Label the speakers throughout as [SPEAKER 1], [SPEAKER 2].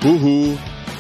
[SPEAKER 1] Uhu.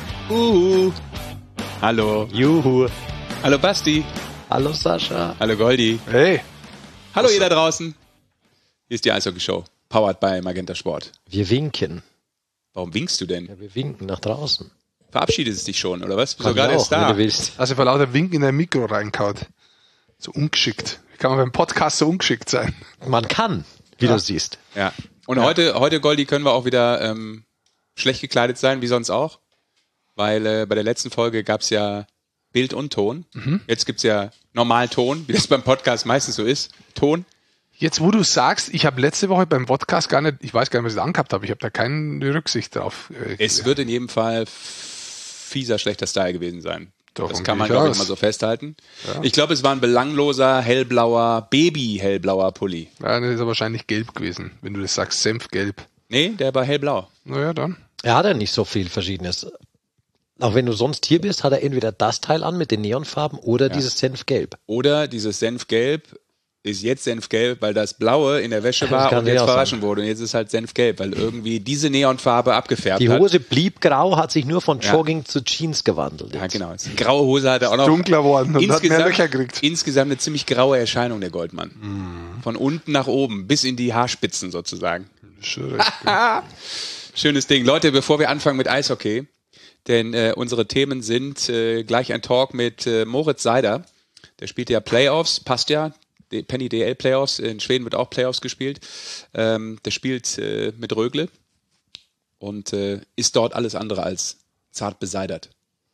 [SPEAKER 1] Hallo.
[SPEAKER 2] Juhu.
[SPEAKER 1] Hallo Basti.
[SPEAKER 2] Hallo Sascha.
[SPEAKER 1] Hallo Goldi.
[SPEAKER 3] Hey.
[SPEAKER 1] Hallo ihr da draußen. Hier ist die Eishockey-Show. Powered by Magenta Sport.
[SPEAKER 2] Wir winken.
[SPEAKER 1] Warum winkst du denn?
[SPEAKER 2] Ja, wir winken nach draußen.
[SPEAKER 1] Verabschiedest es dich schon, oder was? Bist
[SPEAKER 2] Kann
[SPEAKER 1] du gerade
[SPEAKER 2] ich
[SPEAKER 1] erst
[SPEAKER 2] auch, wenn
[SPEAKER 1] da?
[SPEAKER 2] du willst.
[SPEAKER 3] Also vor lauter Winken in dein Mikro reinkaut. So ungeschickt. Wie kann man beim Podcast so ungeschickt sein?
[SPEAKER 2] Man kann, wie du siehst.
[SPEAKER 1] Ja. Und heute, Goldi, können wir auch wieder schlecht gekleidet sein, wie sonst auch. Weil bei der letzten Folge gab es ja Bild und Ton. Jetzt gibt es ja normal Ton, wie das beim Podcast meistens so ist. Ton.
[SPEAKER 3] Jetzt, wo du sagst, ich habe letzte Woche beim Podcast gar nicht, ich weiß gar nicht, was ich da angehabt habe. Ich habe da keine Rücksicht drauf.
[SPEAKER 1] Es wird in jedem Fall fieser, schlechter Style gewesen sein.
[SPEAKER 3] Davon
[SPEAKER 1] Das kann
[SPEAKER 3] gehe
[SPEAKER 1] man,
[SPEAKER 3] ich
[SPEAKER 1] glaube ich,
[SPEAKER 3] aus.
[SPEAKER 1] mal so festhalten.
[SPEAKER 3] Ja.
[SPEAKER 1] Ich glaube, es war ein belangloser, hellblauer, Baby-hellblauer Pulli.
[SPEAKER 3] Ja, das ist aber wahrscheinlich gelb gewesen, wenn du das sagst, Senfgelb.
[SPEAKER 1] Nee, der war hellblau.
[SPEAKER 3] Naja, dann.
[SPEAKER 2] Er hat ja nicht so viel Verschiedenes. Auch wenn du sonst hier bist, hat er entweder das Teil an mit den Neonfarben oder dieses Senfgelb.
[SPEAKER 1] Oder dieses Senfgelb ist jetzt Senfgelb, weil das Blaue in der Wäsche war
[SPEAKER 2] kann
[SPEAKER 1] und jetzt
[SPEAKER 2] auch
[SPEAKER 1] verwaschen
[SPEAKER 2] sein.
[SPEAKER 1] wurde. Und jetzt ist halt Senfgelb, weil irgendwie diese Neonfarbe abgefärbt
[SPEAKER 2] Die
[SPEAKER 1] hat.
[SPEAKER 2] Hose blieb grau, hat sich nur von Jogging zu Jeans gewandelt.
[SPEAKER 1] Ja, genau. Die graue Hose hat er auch noch.
[SPEAKER 3] Dunkler geworden und hat mehr Löcher gekriegt.
[SPEAKER 1] Insgesamt eine ziemlich graue Erscheinung, der Goldmann. Von unten nach oben, bis in die Haarspitzen sozusagen.
[SPEAKER 3] Schön.
[SPEAKER 1] Schönes Ding. Leute, bevor wir anfangen mit Eishockey, denn unsere Themen sind gleich ein Talk mit Moritz Seider. Der spielt ja Playoffs, passt ja. Die Penny DL Playoffs. In Schweden wird auch Playoffs gespielt. Der spielt mit Rögle und ist dort alles andere als zart beseidert.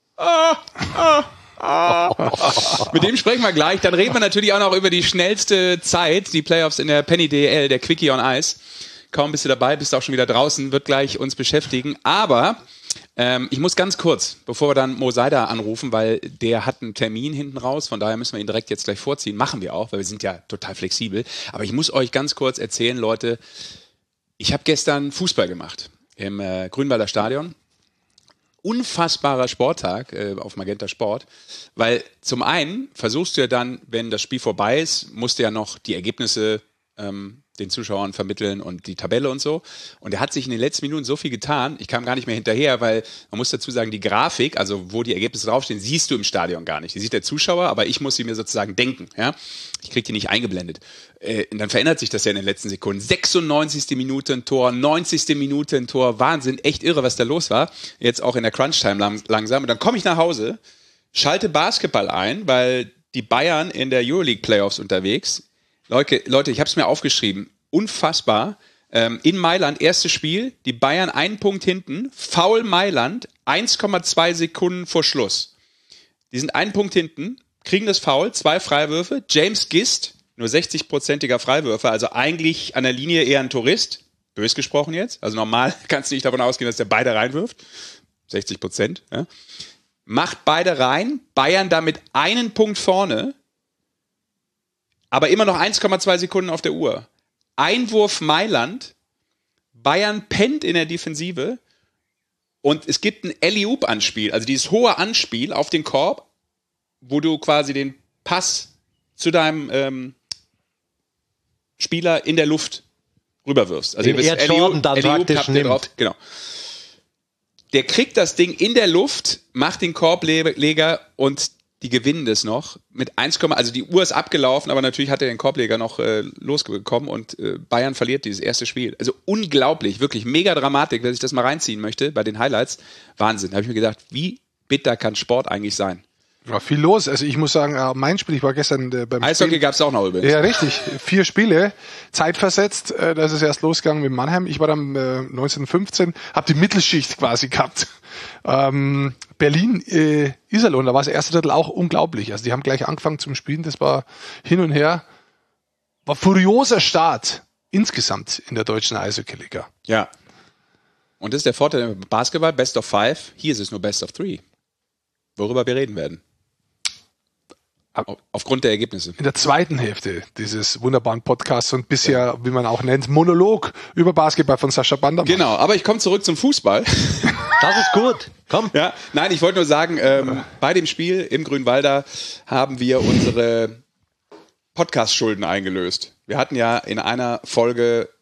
[SPEAKER 1] Mit dem sprechen wir gleich. Dann reden wir natürlich auch noch über die schnellste Zeit, die Playoffs in der Penny DL, der Quickie on Ice. Kaum bist du dabei, bist auch schon wieder draußen, wird gleich uns beschäftigen. Aber ich muss ganz kurz, bevor wir dann Mo Seider anrufen, weil der hat einen Termin hinten raus, von daher müssen wir ihn direkt jetzt gleich vorziehen. Machen wir auch, weil wir sind ja total flexibel. Aber ich muss euch ganz kurz erzählen, Leute, ich habe gestern Fußball gemacht im Grünwalder Stadion. Unfassbarer Sporttag auf Magenta Sport, weil zum einen versuchst du ja dann, wenn das Spiel vorbei ist, musst du ja noch die Ergebnisse den Zuschauern vermitteln und die Tabelle und so. Und er hat sich in den letzten Minuten so viel getan, ich kam gar nicht mehr hinterher, weil man muss dazu sagen, die Grafik, also wo die Ergebnisse draufstehen, siehst du im Stadion gar nicht. Die sieht der Zuschauer, aber ich muss sie mir sozusagen denken. Ja? Ich kriege die nicht eingeblendet. Und dann verändert sich das ja in den letzten Sekunden. 96. Minute ein Tor, 90. Minute ein Tor. Wahnsinn, echt irre, was da los war. Jetzt auch in der Crunch-Time langsam. Und dann komme ich nach Hause, schalte Basketball ein, weil die Bayern in der Euroleague-Playoffs unterwegs. Leute, ich habe es mir aufgeschrieben. Unfassbar. In Mailand, erstes Spiel, die Bayern einen Punkt hinten, Foul Mailand, 1,2 Sekunden vor Schluss. Die sind einen Punkt hinten, kriegen das Foul, 2 Freiwürfe. James Gist, nur 60%iger Freiwürfe, also eigentlich an der Linie eher ein Tourist. Bös gesprochen jetzt. Also normal kannst du nicht davon ausgehen, dass der beide reinwirft. 60%. Ja. Macht beide rein, Bayern damit einen Punkt vorne, aber immer noch 1,2 Sekunden auf der Uhr. Einwurf Mailand, Bayern pennt in der Defensive und es gibt ein Alley-Oop-Anspiel, also dieses hohe Anspiel auf den Korb, wo du quasi den Pass zu deinem Spieler in der Luft rüberwirfst. Also
[SPEAKER 2] Den er Jordan dann praktisch
[SPEAKER 1] habt ihr
[SPEAKER 2] nimmt.
[SPEAKER 1] drauf, genau. Der kriegt das Ding in der Luft, macht den Korbleger und die gewinnen das noch mit 1, also die Uhr ist abgelaufen, aber natürlich hat er den Korbleger noch losbekommen und Bayern verliert dieses erste Spiel. Also unglaublich, wirklich mega Dramatik, wer sich das mal reinziehen möchte bei den Highlights. Wahnsinn, da habe ich mir gedacht, wie bitter kann Sport eigentlich sein?
[SPEAKER 3] War viel los. Also ich muss sagen, mein Spiel, ich war gestern beim
[SPEAKER 1] Eishockey
[SPEAKER 3] Spiel.
[SPEAKER 1] gab es auch noch übrigens.
[SPEAKER 3] Ja, richtig. 4 Spiele, zeitversetzt. Da ist es erst losgegangen mit Mannheim. Ich war dann 1915, habe die Mittelschicht quasi gehabt. Berlin, Iserlohn, da war das erste Drittel auch unglaublich. Also die haben gleich angefangen zum Spielen. Das war hin und her. War furioser Start insgesamt in der deutschen Eishockey-Liga.
[SPEAKER 1] Ja. Und das ist der Vorteil im Basketball, Best of 5. Hier ist es nur Best of 3. Worüber wir reden werden. Aufgrund der Ergebnisse.
[SPEAKER 3] In der zweiten Hälfte dieses wunderbaren Podcasts und bisher, wie man auch nennt, Monolog über Basketball von Sascha Bandermann.
[SPEAKER 1] Genau, aber ich komme zurück zum Fußball.
[SPEAKER 2] Das ist gut. Komm.
[SPEAKER 1] Ja, nein, ich wollte nur sagen, bei dem Spiel im Grünwalder haben wir unsere Podcast-Schulden eingelöst. Wir hatten ja in einer Folge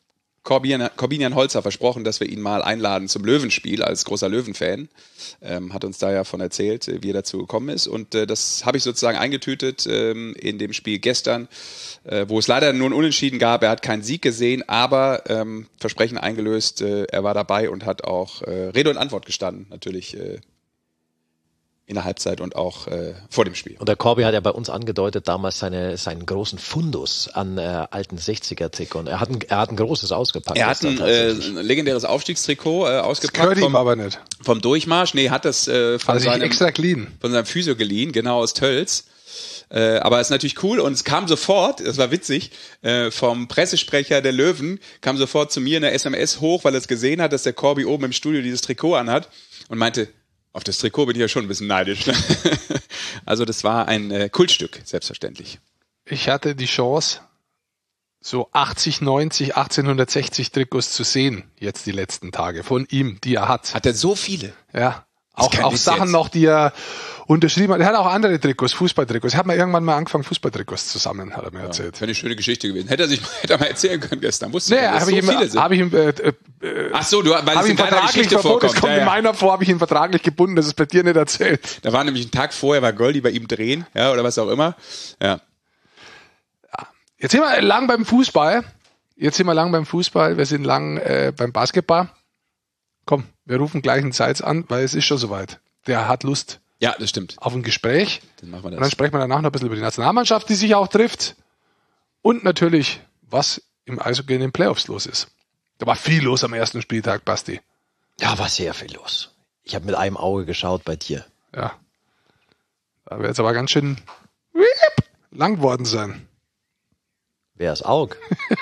[SPEAKER 1] Corbinian Holzer versprochen, dass wir ihn mal einladen zum Löwenspiel als großer Löwenfan. Hat uns da ja von erzählt, wie er dazu gekommen ist. Und das habe ich sozusagen eingetütet in dem Spiel gestern, wo es leider nur ein Unentschieden gab. Er hat keinen Sieg gesehen, aber Versprechen eingelöst. Er war dabei und hat auch Rede und Antwort gestanden, natürlich in der Halbzeit und auch vor dem Spiel.
[SPEAKER 2] Und der Corby hat ja bei uns angedeutet damals seinen großen Fundus an alten 60er-Trikot. Und er hat ein großes ausgepackt.
[SPEAKER 1] Er hat ein legendäres Aufstiegstrikot ausgepackt.
[SPEAKER 3] Das gehört ihm aber nicht.
[SPEAKER 1] Vom Durchmarsch. Nee, hat das von seinem Physio geliehen, genau, aus Tölz. Aber es ist natürlich cool und es kam sofort, das war witzig, vom Pressesprecher der Löwen kam sofort zu mir eine SMS hoch, weil er es gesehen hat, dass der Corby oben im Studio dieses Trikot anhat und meinte, auf das Trikot bin ich ja schon ein bisschen neidisch. Also das war ein Kultstück, selbstverständlich.
[SPEAKER 3] Ich hatte die Chance, so 80, 90, 1860 Trikots zu sehen, jetzt die letzten Tage, von ihm, die er hat.
[SPEAKER 1] Hat er so viele?
[SPEAKER 3] Ja. Auch Sachen noch, die er unterschrieben hat. Er hat auch andere Trikots, Fußballtrikots. Er hat mal irgendwann mal angefangen, Fußballtrikots zu sammeln, hat er mir erzählt.
[SPEAKER 1] Wäre eine schöne Geschichte gewesen. Hätte er mal erzählen können gestern. Wusste
[SPEAKER 3] ich, dass so viele sind.
[SPEAKER 1] Ach so, weil es in deiner Geschichte vorkommt.
[SPEAKER 3] Das kommt in meiner vor, habe ich ihn vertraglich gebunden, das ist bei dir nicht erzählt.
[SPEAKER 1] Da war nämlich ein Tag vorher, war Goldi bei ihm drehen, ja, oder was auch immer. Ja.
[SPEAKER 3] Jetzt sind wir lang beim Fußball. Wir sind lang beim Basketball. Komm, wir rufen gleich einen Seitz an, weil es ist schon soweit. Der hat Lust.
[SPEAKER 1] Ja, das stimmt.
[SPEAKER 3] Auf ein Gespräch.
[SPEAKER 1] Dann machen wir das.
[SPEAKER 3] Und dann sprechen wir danach noch ein bisschen über die Nationalmannschaft, die sich auch trifft. Und natürlich, was im Eishockey in den Playoffs los ist. Da war viel los am ersten Spieltag, Basti.
[SPEAKER 2] Ja, war sehr viel los. Ich habe mit einem Auge geschaut bei dir.
[SPEAKER 3] Ja. Da wird es aber ganz schön lang geworden sein.
[SPEAKER 2] Wer ist Aug?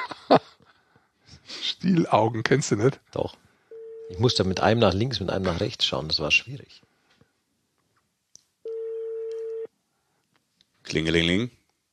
[SPEAKER 3] Stielaugen, kennst du nicht?
[SPEAKER 2] Doch. Ich musste mit einem nach links, mit einem nach rechts schauen. Das war schwierig.
[SPEAKER 1] Klingelingeling.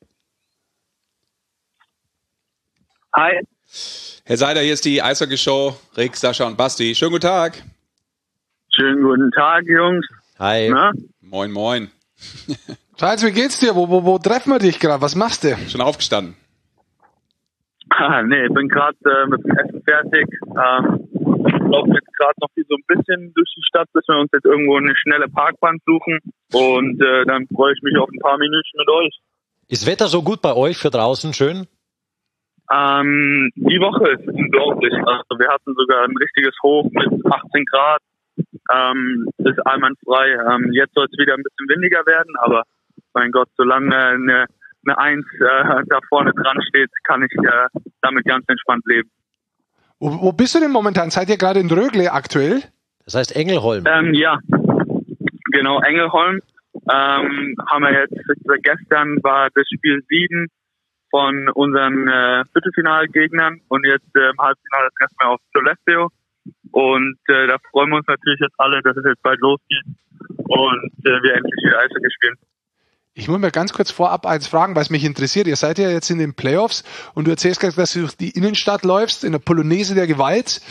[SPEAKER 4] Hi.
[SPEAKER 1] Herr Seider, hier ist die Eishockey-Show. Rick, Sascha und Basti. Schönen guten Tag.
[SPEAKER 4] Schönen guten Tag, Jungs.
[SPEAKER 2] Hi.
[SPEAKER 4] Na?
[SPEAKER 1] Moin, moin.
[SPEAKER 3] Seitz, wie geht's dir? Wo treffen wir dich gerade? Was machst du?
[SPEAKER 1] Schon aufgestanden?
[SPEAKER 4] Nee, ich bin gerade mit dem Essen fertig. Laufe jetzt gerade noch so ein bisschen durch die Stadt, bis wir uns jetzt irgendwo eine schnelle Parkbank suchen. Und dann freue ich mich auf ein paar Minuten mit euch.
[SPEAKER 2] Ist Wetter so gut bei euch für draußen? Schön?
[SPEAKER 4] Die Woche ist unglaublich. Also wir hatten sogar ein richtiges Hoch mit 18 Grad. Ist einwandfrei. Jetzt soll es wieder ein bisschen windiger werden, aber mein Gott, solange eine 1 da vorne dran steht, kann ich damit ganz entspannt leben.
[SPEAKER 3] Wo bist du denn momentan? Seid ihr gerade in Rögle aktuell?
[SPEAKER 2] Das heißt Engelholm.
[SPEAKER 4] Ja, genau, Engelholm. Haben wir jetzt, gestern war das Spiel 7 von unseren Viertelfinalgegnern und jetzt im Halbfinale treffen wir auf Sollefteå. Und da freuen wir uns natürlich jetzt alle, dass es jetzt bald losgeht und wir endlich wieder Eishockey spielen.
[SPEAKER 3] Ich muss mir ganz kurz vorab eins fragen, weil es mich interessiert. Ihr seid ja jetzt in den Playoffs und du erzählst gerade, dass du durch die Innenstadt läufst, in der Polonaise der Gewalt.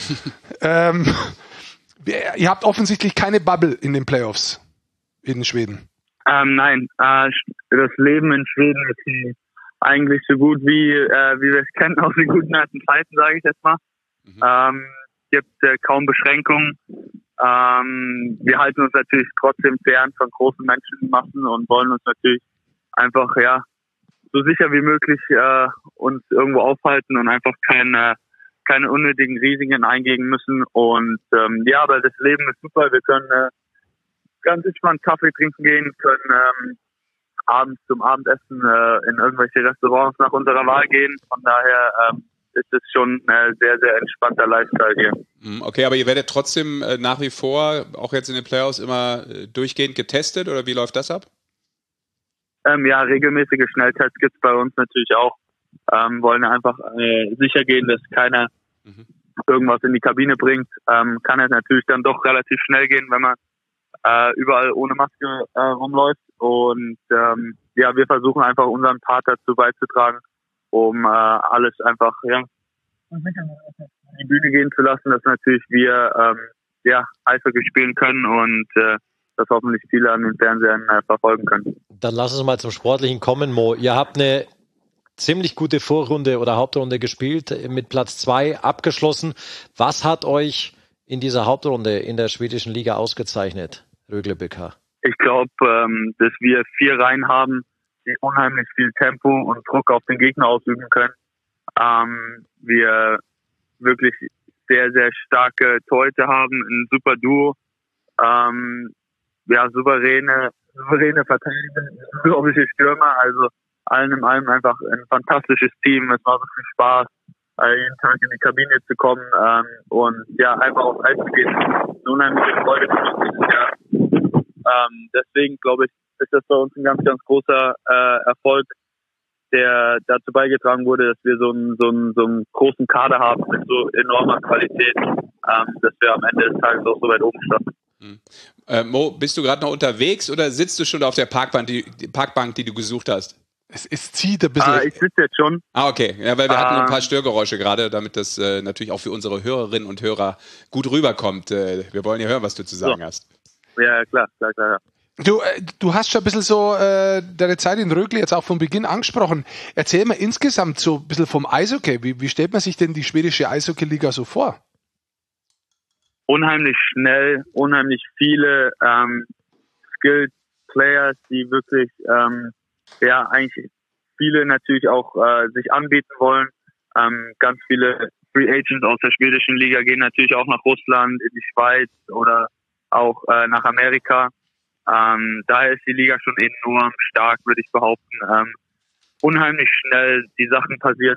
[SPEAKER 3] Ihr habt offensichtlich keine Bubble in den Playoffs in Schweden.
[SPEAKER 4] Nein, das Leben in Schweden ist eigentlich so gut wie wir es kennen aus den guten alten Zeiten, sage ich jetzt mal. Gibt kaum Beschränkungen. Wir halten uns natürlich trotzdem fern von großen Menschenmassen und wollen uns natürlich einfach so sicher wie möglich uns irgendwo aufhalten und einfach keine unnötigen Risiken eingehen müssen. Und aber das Leben ist super. Wir können ganz entspannt Kaffee trinken gehen, können abends zum Abendessen in irgendwelche Restaurants nach unserer Wahl gehen. Von daher ist es schon ein sehr, sehr entspannter Lifestyle hier.
[SPEAKER 1] Okay, aber ihr werdet trotzdem nach wie vor, auch jetzt in den Playoffs, immer durchgehend getestet oder wie läuft das ab?
[SPEAKER 4] Regelmäßige Schnelltests gibt es bei uns natürlich auch. Wollen einfach sicher gehen, dass keiner irgendwas in die Kabine bringt. Kann es natürlich dann doch relativ schnell gehen, wenn man überall ohne Maske rumläuft. Und wir versuchen einfach unseren Part dazu beizutragen, um alles einfach in die Bühne gehen zu lassen, dass natürlich wir Eishockey spielen können und das hoffentlich viele an den Fernsehern verfolgen können.
[SPEAKER 2] Dann lass uns mal zum Sportlichen kommen, Mo. Ihr habt eine ziemlich gute Vorrunde oder Hauptrunde gespielt, mit Platz 2 abgeschlossen. Was hat euch in dieser Hauptrunde in der schwedischen Liga ausgezeichnet, Rögle BK?
[SPEAKER 4] Ich glaube, dass wir 4 Reihen haben, die unheimlich viel Tempo und Druck auf den Gegner ausüben können. Wir wirklich sehr, sehr starke Torhüter haben, ein super Duo. Souveräne Verteidiger, unglaubliche Stürmer, also allen in allem einfach ein fantastisches Team. Es war so viel Spaß, jeden Tag in die Kabine zu kommen und ja, einfach auf Eis zu gehen. Eine unheimliche Freude für uns dieses Jahr. Deswegen glaube ich, ist das bei uns ein ganz, ganz großer Erfolg, der dazu beigetragen wurde, dass wir so einen großen Kader haben mit so enormer Qualität, dass wir am Ende des Tages auch so weit oben standen.
[SPEAKER 1] Mo, bist du gerade noch unterwegs oder sitzt du schon auf der Parkbank, die du gesucht hast?
[SPEAKER 3] Es zieht ein bisschen.
[SPEAKER 4] Ich sitze jetzt schon.
[SPEAKER 1] Okay, ja, weil wir hatten ein paar Störgeräusche gerade, damit das natürlich auch für unsere Hörerinnen und Hörer gut rüberkommt. Wir wollen ja hören, was du zu sagen hast.
[SPEAKER 4] Ja, klar.
[SPEAKER 3] Du hast schon ein bisschen so deine Zeit in Rögle jetzt auch von Beginn angesprochen. Erzähl mal insgesamt so ein bisschen vom Eishockey. Wie stellt man sich denn die schwedische Eishockey-Liga so vor?
[SPEAKER 4] Unheimlich schnell, unheimlich viele skilled Players, die wirklich eigentlich viele natürlich auch sich anbieten wollen. Ganz viele Free Agents aus der schwedischen Liga gehen natürlich auch nach Russland, in die Schweiz oder auch nach Amerika. Daher ist die Liga schon enorm stark, würde ich behaupten. Unheimlich schnell, die Sachen passieren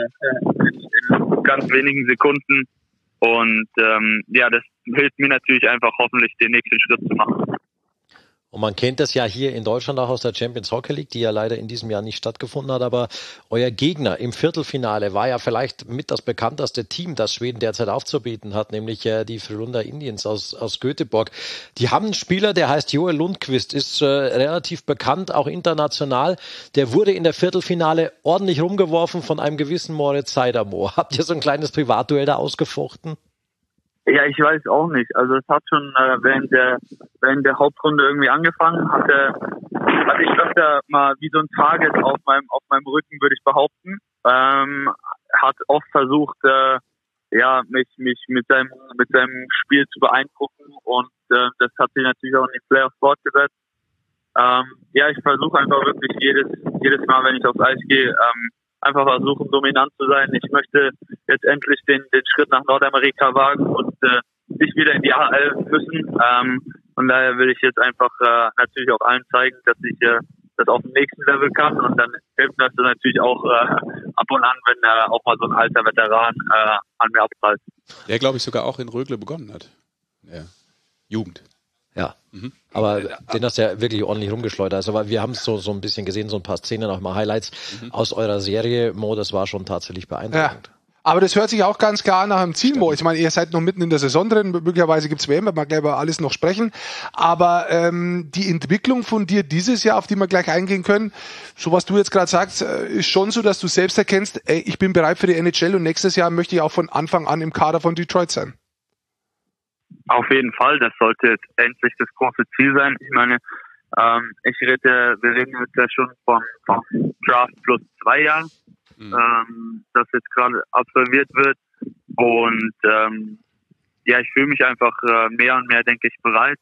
[SPEAKER 4] in ganz wenigen Sekunden. Und das hilft mir natürlich einfach hoffentlich den nächsten Schritt zu machen.
[SPEAKER 2] Und man kennt das ja hier in Deutschland auch aus der Champions Hockey League, die ja leider in diesem Jahr nicht stattgefunden hat, aber euer Gegner im Viertelfinale war ja vielleicht mit das bekannteste Team, das Schweden derzeit aufzubieten hat, nämlich die Frölunda Indians aus Göteborg. Die haben einen Spieler, der heißt Joel Lundqvist, ist relativ bekannt, auch international. Der wurde in der Viertelfinale ordentlich rumgeworfen von einem gewissen Moritz Seidermo. Habt ihr so ein kleines Privatduell da ausgefochten?
[SPEAKER 4] Ja, ich weiß auch nicht. Also es hat schon während der Hauptrunde irgendwie angefangen. Hatte ich öfter mal wie so ein Target auf meinem Rücken, würde ich behaupten. Hat oft versucht, mich mit seinem Spiel zu beeindrucken und das hat sich natürlich auch in die Playoffs fortgesetzt. Ich versuche einfach wirklich jedes Mal, wenn ich aufs Eis gehe, einfach versuchen, dominant zu sein. Ich möchte jetzt endlich den Schritt nach Nordamerika wagen und nicht wieder in die AHL müssen. Von daher will ich jetzt einfach natürlich auch allen zeigen, dass ich das auf dem nächsten Level kann. Und dann hilft mir das natürlich auch ab und an, wenn auch mal so ein alter Veteran an mir abprallt.
[SPEAKER 1] Der, glaube ich, sogar auch in Rögle begonnen hat. Ja. Jugend.
[SPEAKER 2] Ja, aber den hast du ja wirklich ordentlich rumgeschleudert. Also, weil wir haben es so ein bisschen gesehen, so ein paar Szenen, auch mal Highlights aus eurer Serie, Mo, das war schon tatsächlich beeindruckend.
[SPEAKER 3] Ja. Aber das hört sich auch ganz klar nach einem Ziel, Mo. Ich meine, ihr seid noch mitten in der Saison drin, möglicherweise gibt's WM, wir gleich über alles noch sprechen. Aber die Entwicklung von dir dieses Jahr, auf die wir gleich eingehen können, so was du jetzt gerade sagst, ist schon so, dass du selbst erkennst, ich bin bereit für die NHL und nächstes Jahr möchte ich auch von Anfang an im Kader von Detroit sein.
[SPEAKER 4] Auf jeden Fall, das sollte jetzt endlich das große Ziel sein. Ich meine, wir reden jetzt ja schon vom Draft plus 2 Jahren, das jetzt gerade absolviert wird. Und ich fühle mich einfach mehr und mehr, denke ich, bereit.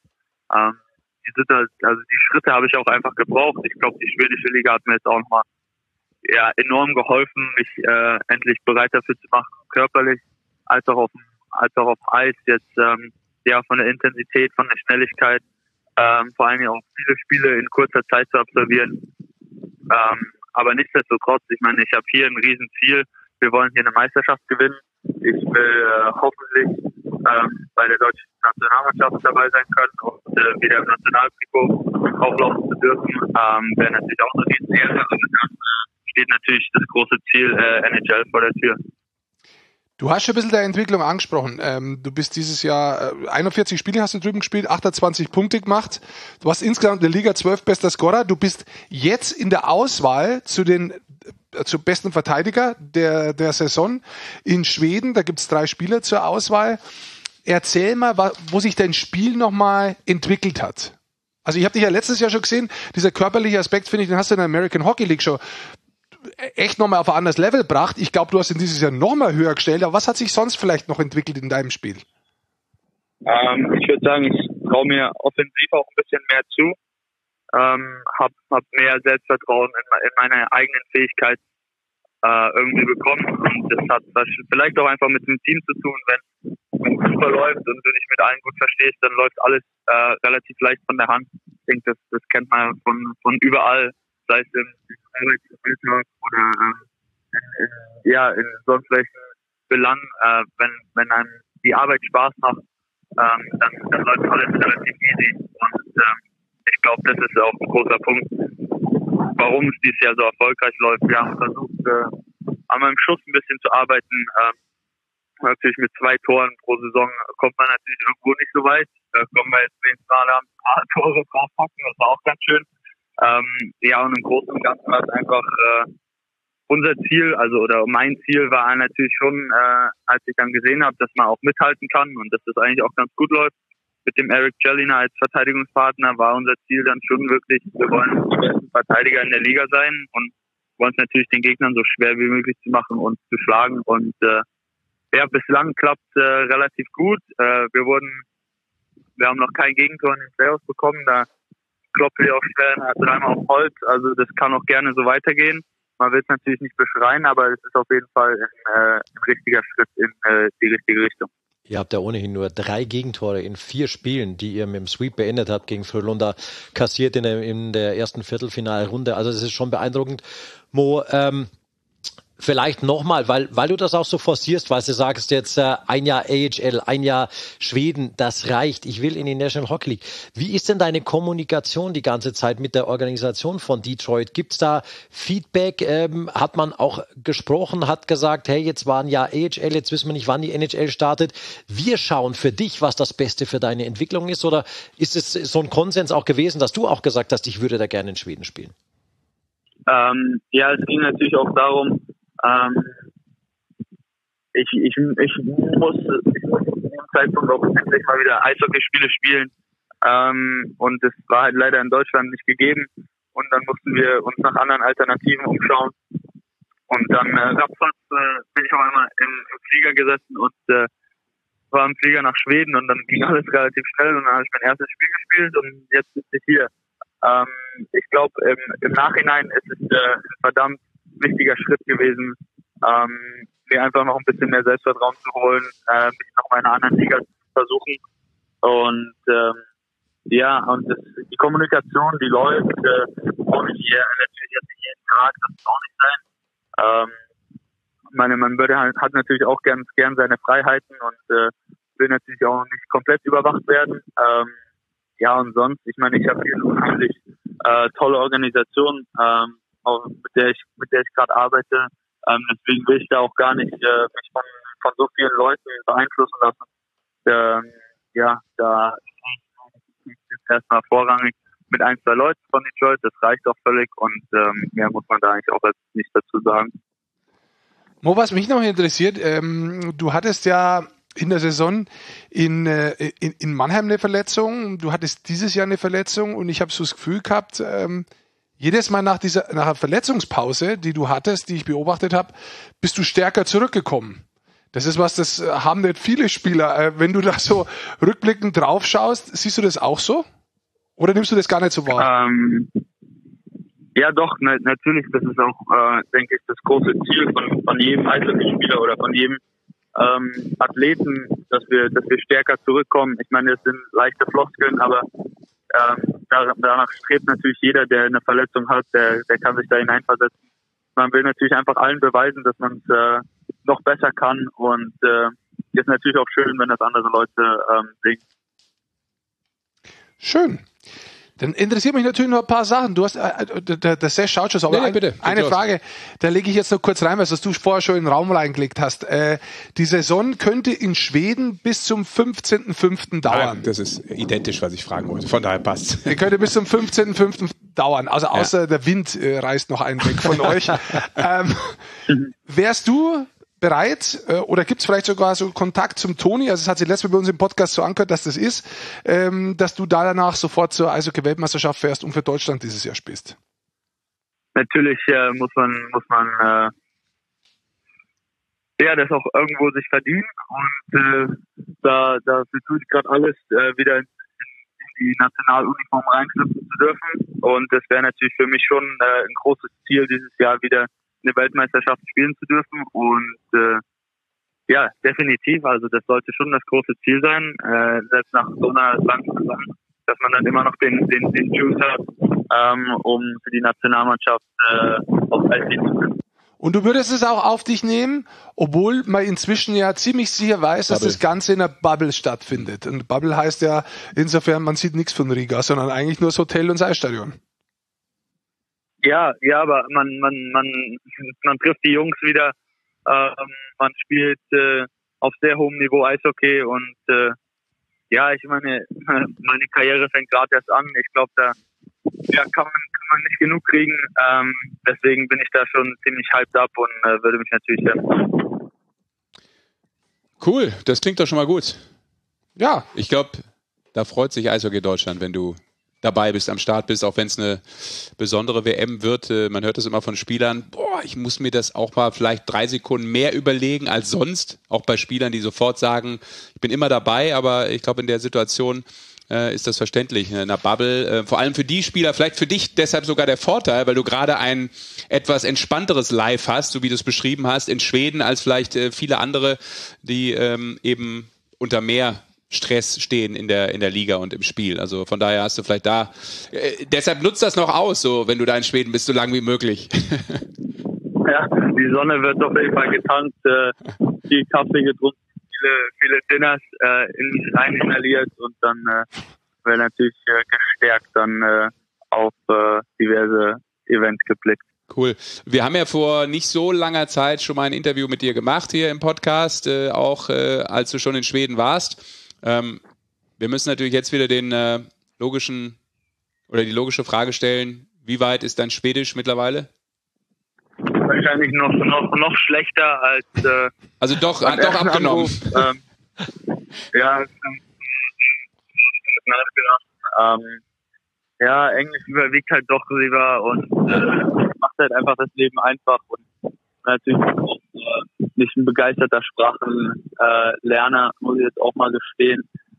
[SPEAKER 4] Die Schritte habe ich auch einfach gebraucht. Ich glaube, die schwedische Liga hat mir jetzt auch nochmal enorm geholfen, mich endlich bereit dafür zu machen, körperlich als auch auf Eis jetzt von der Intensität, von der Schnelligkeit, vor allem auch viele Spiele in kurzer Zeit zu absolvieren. Aber nichtsdestotrotz, ich meine, ich habe hier ein Riesenziel. Wir wollen hier eine Meisterschaft gewinnen. Ich will hoffentlich bei der deutschen Nationalmannschaft dabei sein können und wieder im Nationaltrikot auflaufen zu dürfen. Wäre natürlich auch eine Riesenehre, aber dann steht natürlich das große Ziel NHL vor der Tür.
[SPEAKER 3] Du hast schon ein bisschen der Entwicklung angesprochen. Du bist dieses Jahr 41 Spiele hast du drüben gespielt, 28 Punkte gemacht. Du hast insgesamt in der Liga 12 bester Scorer. Du bist jetzt in der Auswahl zu besten Verteidiger der Saison in Schweden. Da gibt's 3 Spieler zur Auswahl. Erzähl mal, wo sich dein Spiel nochmal entwickelt hat. Also ich habe dich ja letztes Jahr schon gesehen, dieser körperliche Aspekt, finde ich, den hast du in der American Hockey League schon echt nochmal auf ein anderes Level gebracht. Ich glaube, du hast ihn dieses Jahr nochmal höher gestellt, aber was hat sich sonst vielleicht noch entwickelt in deinem Spiel?
[SPEAKER 4] Ich würde sagen, ich traue mir offensiv auch ein bisschen mehr zu, hab mehr Selbstvertrauen in meine eigenen Fähigkeiten irgendwie bekommen, und das hat vielleicht auch einfach mit dem Team zu tun. Wenn Fußball läuft und du dich mit allen gut verstehst, dann läuft alles relativ leicht von der Hand. Ich denke, das kennt man von überall, sei es im Arbeitsalltag oder in sonst welchen Belangen. Wenn einem die Arbeit Spaß macht, dann läuft alles relativ easy. Und ich glaube, das ist auch ein großer Punkt, warum es dieses Jahr so erfolgreich läuft. Wir haben versucht, an meinem Schuss ein bisschen zu arbeiten. Natürlich mit 2 Toren pro Saison kommt man natürlich irgendwo nicht so weit. Da kommen wir jetzt wenigstens mal ein paar Tore draufpacken, das war auch ganz schön. Und im Großen und Ganzen war es einfach unser Ziel, oder mein Ziel war natürlich schon, als ich dann gesehen habe, dass man auch mithalten kann und dass das eigentlich auch ganz gut läuft. Mit dem Eric Jelliner als Verteidigungspartner war unser Ziel dann schon wirklich, wir wollen die besten Verteidiger in der Liga sein und wollen es natürlich den Gegnern so schwer wie möglich zu machen und zu schlagen. Und bislang klappt relativ gut. Wir haben noch kein Gegentor in den Playoffs bekommen. Da klopfe ich auch schwer 3-mal auf Holz. Also das kann auch gerne so weitergehen. Man will es natürlich nicht beschreien, aber es ist auf jeden Fall ein richtiger Schritt in die richtige Richtung.
[SPEAKER 2] Ihr habt ja ohnehin nur 3 Gegentore in 4 Spielen, die ihr mit dem Sweep beendet habt gegen Frölunda, kassiert in der ersten Viertelfinalrunde. Also das ist schon beeindruckend. Mo, vielleicht nochmal, weil du das auch so forcierst, weil du sagst jetzt ein Jahr AHL, ein Jahr Schweden, das reicht. Ich will in die National Hockey League. Wie ist denn deine Kommunikation die ganze Zeit mit der Organisation von Detroit? Gibt's da Feedback? Hat man auch gesprochen, hat gesagt, hey, jetzt war ein Jahr AHL, jetzt wissen wir nicht, wann die NHL startet. Wir schauen für dich, was das Beste für deine Entwicklung ist, oder ist es so ein Konsens auch gewesen, dass du auch gesagt hast, ich würde da gerne in Schweden spielen?
[SPEAKER 4] Es ging natürlich auch darum, ich muss zu dem Zeitpunkt auch endlich mal wieder Eishockeyspiele spielen, und das war halt leider in Deutschland nicht gegeben, und dann mussten wir uns nach anderen Alternativen umschauen, und dann bin ich auf einmal im Flieger gesessen und war im Flieger nach Schweden, und dann ging alles relativ schnell, und dann habe ich mein erstes Spiel gespielt und jetzt sitze ich hier. Ich glaube, im Nachhinein ist es ein verdammt wichtiger Schritt gewesen, mir einfach noch ein bisschen mehr Selbstvertrauen zu holen, mich noch mal in einer anderen Liga zu versuchen. Und die Kommunikation, die läuft, natürlich jetzt nicht jeden Tag, das muss auch nicht sein. Man hat natürlich auch gern seine Freiheiten und will natürlich auch nicht komplett überwacht werden. Und sonst, ich meine, ich habe hier eine unheimlich tolle Organisation, mit der ich gerade arbeite. Deswegen will ich da auch gar nicht mich von so vielen Leuten beeinflussen lassen. Da ist erstmal vorrangig mit 1, 2 Leuten von Detroit, das reicht auch völlig, und mehr muss man da eigentlich auch nicht dazu sagen.
[SPEAKER 3] Mo, was mich noch interessiert, du hattest ja in der Saison in Mannheim eine Verletzung, du hattest dieses Jahr eine Verletzung, und ich habe so das Gefühl gehabt, jedes Mal nach der Verletzungspause, die du hattest, die ich beobachtet habe, bist du stärker zurückgekommen. Das ist was, das haben nicht viele Spieler. Wenn du da so rückblickend drauf schaust, siehst du das auch so? Oder nimmst du das gar nicht so wahr?
[SPEAKER 4] Ja, doch, natürlich. Das ist auch, denke ich, das große Ziel von jedem Eishockeyspieler oder von jedem Athleten, dass wir stärker zurückkommen. Ich meine, das sind leichte Floskeln, aber danach strebt natürlich jeder, der eine Verletzung hat, der kann sich da hineinversetzen. Man will natürlich einfach allen beweisen, dass man es noch besser kann, und ist natürlich auch schön, wenn das andere Leute sehen.
[SPEAKER 3] Schön. Dann interessiert mich natürlich noch ein paar Sachen. Du hast, der Sesh schaut schon so, aber
[SPEAKER 1] bitte,
[SPEAKER 3] eine Frage, da lege ich jetzt noch kurz rein, weil du vorher schon in den Raum reingelegt hast. Die Saison könnte in Schweden bis zum 15.05. dauern.
[SPEAKER 1] Nein, das ist identisch, was ich fragen wollte. Von daher passt.
[SPEAKER 3] Die könnte bis zum 15.05. dauern. Also außer der Wind reißt noch einen weg von euch. Wärst du bereit, oder gibt es vielleicht sogar so Kontakt zum Toni, also es hat sich letztes Mal bei uns im Podcast so angehört, dass das ist, dass du da danach sofort zur Eishockey-Weltmeisterschaft fährst und für Deutschland dieses Jahr spielst?
[SPEAKER 4] natürlich muss man das auch irgendwo sich verdienen und dafür tue ich gerade alles, wieder in die Nationaluniform reinschlüpfen zu dürfen. Und das wäre natürlich für mich schon ein großes Ziel, dieses Jahr wieder eine Weltmeisterschaft spielen zu dürfen. Und ja, definitiv. Also das sollte schon das große Ziel sein, selbst nach so einer langen Saison, dass man dann immer noch den Juice hat, um für die Nationalmannschaft aufs Feld gehen zu können.
[SPEAKER 3] Und du würdest es auch auf dich nehmen, obwohl man inzwischen ja ziemlich sicher weiß, dass das Ganze in einer Bubble stattfindet. Und Bubble heißt ja insofern, man sieht nichts von Riga, sondern eigentlich nur das Hotel und das Eisstadion.
[SPEAKER 4] Ja, aber man trifft die Jungs wieder, man spielt auf sehr hohem Niveau Eishockey und ich meine Karriere fängt gerade erst an. Ich glaube, da kann man nicht genug kriegen. Deswegen bin ich da schon ziemlich hyped up und würde mich natürlich sehr freuen.
[SPEAKER 1] Cool, das klingt doch schon mal gut.
[SPEAKER 3] Ja.
[SPEAKER 1] Ich glaube, da freut sich Eishockey Deutschland, wenn du dabei bist, am Start bist, auch wenn es eine besondere WM wird. Man hört das immer von Spielern, ich muss mir das auch mal vielleicht 3 Sekunden mehr überlegen als sonst. Auch bei Spielern, die sofort sagen, ich bin immer dabei, aber ich glaube, in der Situation ist das verständlich. In einer Bubble, vor allem für die Spieler, vielleicht für dich deshalb sogar der Vorteil, weil du gerade ein etwas entspannteres Live hast, so wie du es beschrieben hast, in Schweden, als vielleicht viele andere, die eben unter mehr Stress stehen in der Liga und im Spiel. Also von daher hast du vielleicht da, deshalb nutzt das noch aus, so wenn du da in Schweden bist, so lange wie möglich.
[SPEAKER 4] Ja, die Sonne wird auf jeden Fall getankt, viel Kaffee getrunken, viele Dinners in mich rein inhaliert und dann wird natürlich gestärkt dann auf diverse Events geblickt.
[SPEAKER 1] Cool. Wir haben ja vor nicht so langer Zeit schon mal ein Interview mit dir gemacht hier im Podcast, auch als du schon in Schweden warst. Wir müssen natürlich jetzt wieder die logische Frage stellen, wie weit ist dein Schwedisch mittlerweile?
[SPEAKER 4] Wahrscheinlich noch schlechter als
[SPEAKER 1] also doch abgenommen.
[SPEAKER 4] Englisch überwiegt halt doch lieber und macht halt einfach das Leben einfach und natürlich auch nicht ein begeisterter Sprachenlerner, muss ich jetzt auch mal gestehen.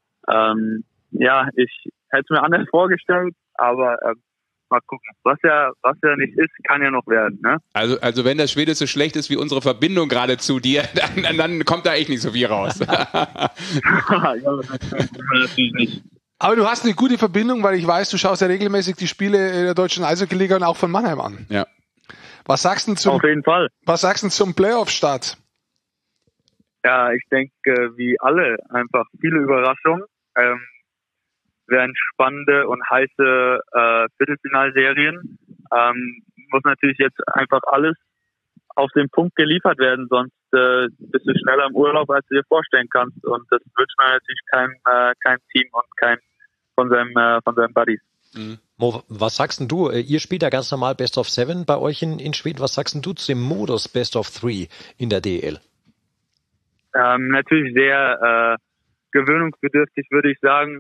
[SPEAKER 4] Ich hätte es mir anders vorgestellt, aber mal gucken. Was ja nicht ist, kann ja noch werden, ne?
[SPEAKER 1] Also wenn das Schwedisch so schlecht ist wie unsere Verbindung gerade zu dir, dann kommt da echt nicht so viel raus.
[SPEAKER 4] Ja, das natürlich nicht.
[SPEAKER 3] Aber du hast eine gute Verbindung, weil ich weiß, du schaust ja regelmäßig die Spiele in der deutschen Eishockey-Liga und auch von Mannheim an.
[SPEAKER 1] Ja.
[SPEAKER 3] Was sagst du
[SPEAKER 4] Auf jeden Fall.
[SPEAKER 3] Was sagst du zum Playoff-Start?
[SPEAKER 4] Ja, ich denke, wie alle, einfach viele Überraschungen. Werden spannende und heiße Viertelfinalserien. Muss natürlich jetzt einfach alles auf den Punkt geliefert werden, sonst bist du schneller im Urlaub, als du dir vorstellen kannst. Und das wünscht man natürlich kein Team und kein von seinen Buddies.
[SPEAKER 2] Mhm. Mo, was sagst denn du? Ihr spielt ja ganz normal Best of 7 bei euch in Schweden. Was sagst denn du zu dem Modus Best of 3 in der DEL?
[SPEAKER 4] Natürlich sehr gewöhnungsbedürftig, würde ich sagen.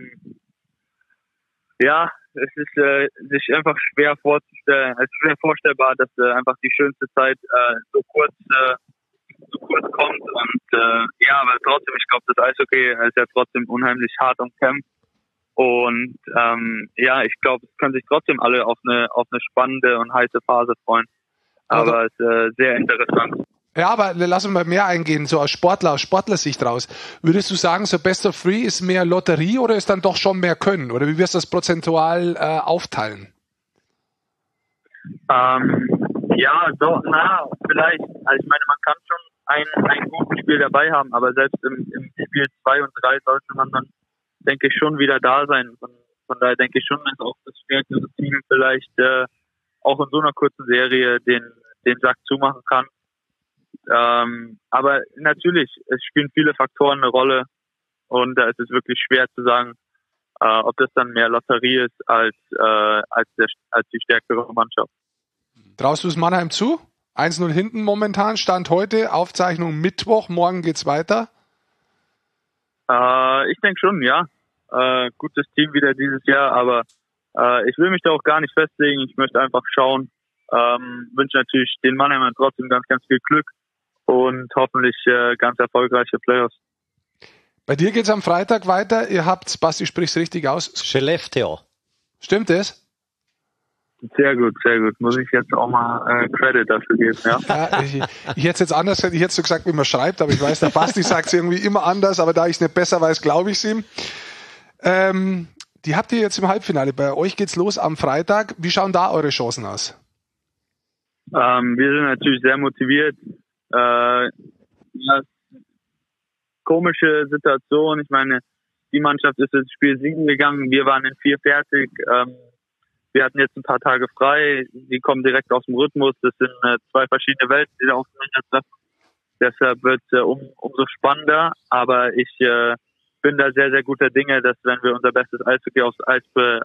[SPEAKER 4] Es ist sich einfach schwer vorstellbar, dass einfach die schönste Zeit so kurz kommt. Und aber trotzdem, ich glaube, das Eishockey ist ja trotzdem unheimlich hart umkämpft. Und ich glaube, es können sich trotzdem alle auf eine spannende und heiße Phase freuen. Aber es ist sehr interessant.
[SPEAKER 3] Ja, aber lass uns mal mehr eingehen, so aus Sportlersicht raus. Würdest du sagen, so Best of 3 ist mehr Lotterie oder ist dann doch schon mehr Können? Oder wie wirst du das prozentual aufteilen?
[SPEAKER 4] Vielleicht. Also ich meine, man kann schon ein gutes Spiel dabei haben, aber selbst im Spiel 2 und 3 sollte man dann, denke ich, schon wieder da sein. Von daher denke ich schon, dass auch das stärkere Team vielleicht auch in so einer kurzen Serie den Sack zumachen kann. Aber natürlich, es spielen viele Faktoren eine Rolle und da ist es wirklich schwer zu sagen, ob das dann mehr Lotterie ist als die stärkere Mannschaft.
[SPEAKER 3] Traust du es Mannheim zu? 1-0 hinten momentan, Stand heute, Aufzeichnung Mittwoch, morgen geht's weiter?
[SPEAKER 4] Ich denke schon, ja. Gutes Team wieder dieses Jahr, aber ich will mich da auch gar nicht festlegen. Ich möchte einfach schauen, Wünsche natürlich den Mannheimern trotzdem ganz, ganz viel Glück und hoffentlich ganz erfolgreiche Playoffs.
[SPEAKER 3] Bei dir geht's am Freitag weiter. Ihr habt, Basti, sprich's richtig aus.
[SPEAKER 2] Skellefteå.
[SPEAKER 3] Stimmt das?
[SPEAKER 4] Sehr gut, sehr gut. Muss ich jetzt auch mal Credit dafür geben, ja?
[SPEAKER 3] Ja, ich hätte es jetzt anders gesagt, ich hätte so gesagt, wie man schreibt, aber ich weiß, der Basti sagt es irgendwie immer anders, aber da ich es nicht besser weiß, glaube ich es ihm. Die habt ihr jetzt im Halbfinale. Bei euch geht's los am Freitag. Wie schauen da eure Chancen aus?
[SPEAKER 4] Wir sind natürlich sehr motiviert. Ja, komische Situation. Ich meine, die Mannschaft ist ins Spiel 7 gegangen. Wir waren in 4 fertig. Wir hatten jetzt ein paar Tage frei. Die kommen direkt aus dem Rhythmus. Das sind 2 verschiedene Welten, die da aufeinandertreffen. Deshalb wird es umso spannender. Aber ich bin da sehr, sehr guter Dinge, dass wenn wir unser bestes Eishockey aufs Eis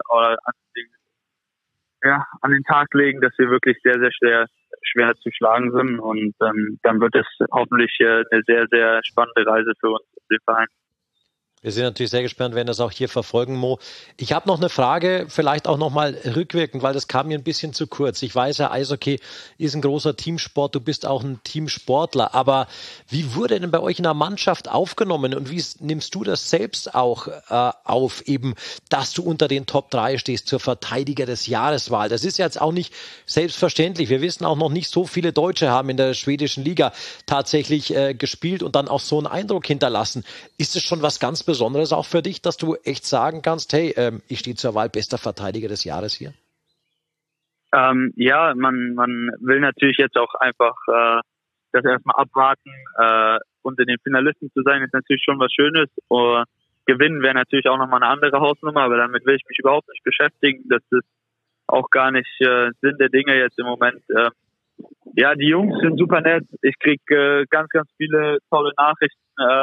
[SPEAKER 4] an den Tag legen, dass wir wirklich sehr, sehr schwer zu schlagen sind. Und dann wird es hoffentlich eine sehr, sehr spannende Reise für uns, den Verein.
[SPEAKER 2] Wir sind natürlich sehr gespannt, werden das auch hier verfolgen, Mo. Ich habe noch eine Frage, vielleicht auch nochmal rückwirkend, weil das kam mir ein bisschen zu kurz. Ich weiß ja, Eishockey ist ein großer Teamsport, du bist auch ein Teamsportler, aber wie wurde denn bei euch in der Mannschaft aufgenommen und wie nimmst du das selbst auch auf, eben, dass du unter den Top 3 stehst zur Verteidiger des Jahreswahl? Das ist jetzt auch nicht selbstverständlich. Wir wissen auch noch nicht, so viele Deutsche haben in der schwedischen Liga tatsächlich gespielt und dann auch so einen Eindruck hinterlassen. Ist es schon was ganz Besonderes auch für dich, dass du echt sagen kannst, hey, ich stehe zur Wahl bester Verteidiger des Jahres hier?
[SPEAKER 4] Ja, man will natürlich jetzt auch einfach das erstmal abwarten. Unter den Finalisten zu sein, ist natürlich schon was Schönes. Gewinnen wäre natürlich auch nochmal eine andere Hausnummer, aber damit will ich mich überhaupt nicht beschäftigen. Das ist auch gar nicht Sinn der Dinge jetzt im Moment. Ja, die Jungs sind super nett. Ich krieg ganz, ganz viele tolle Nachrichten.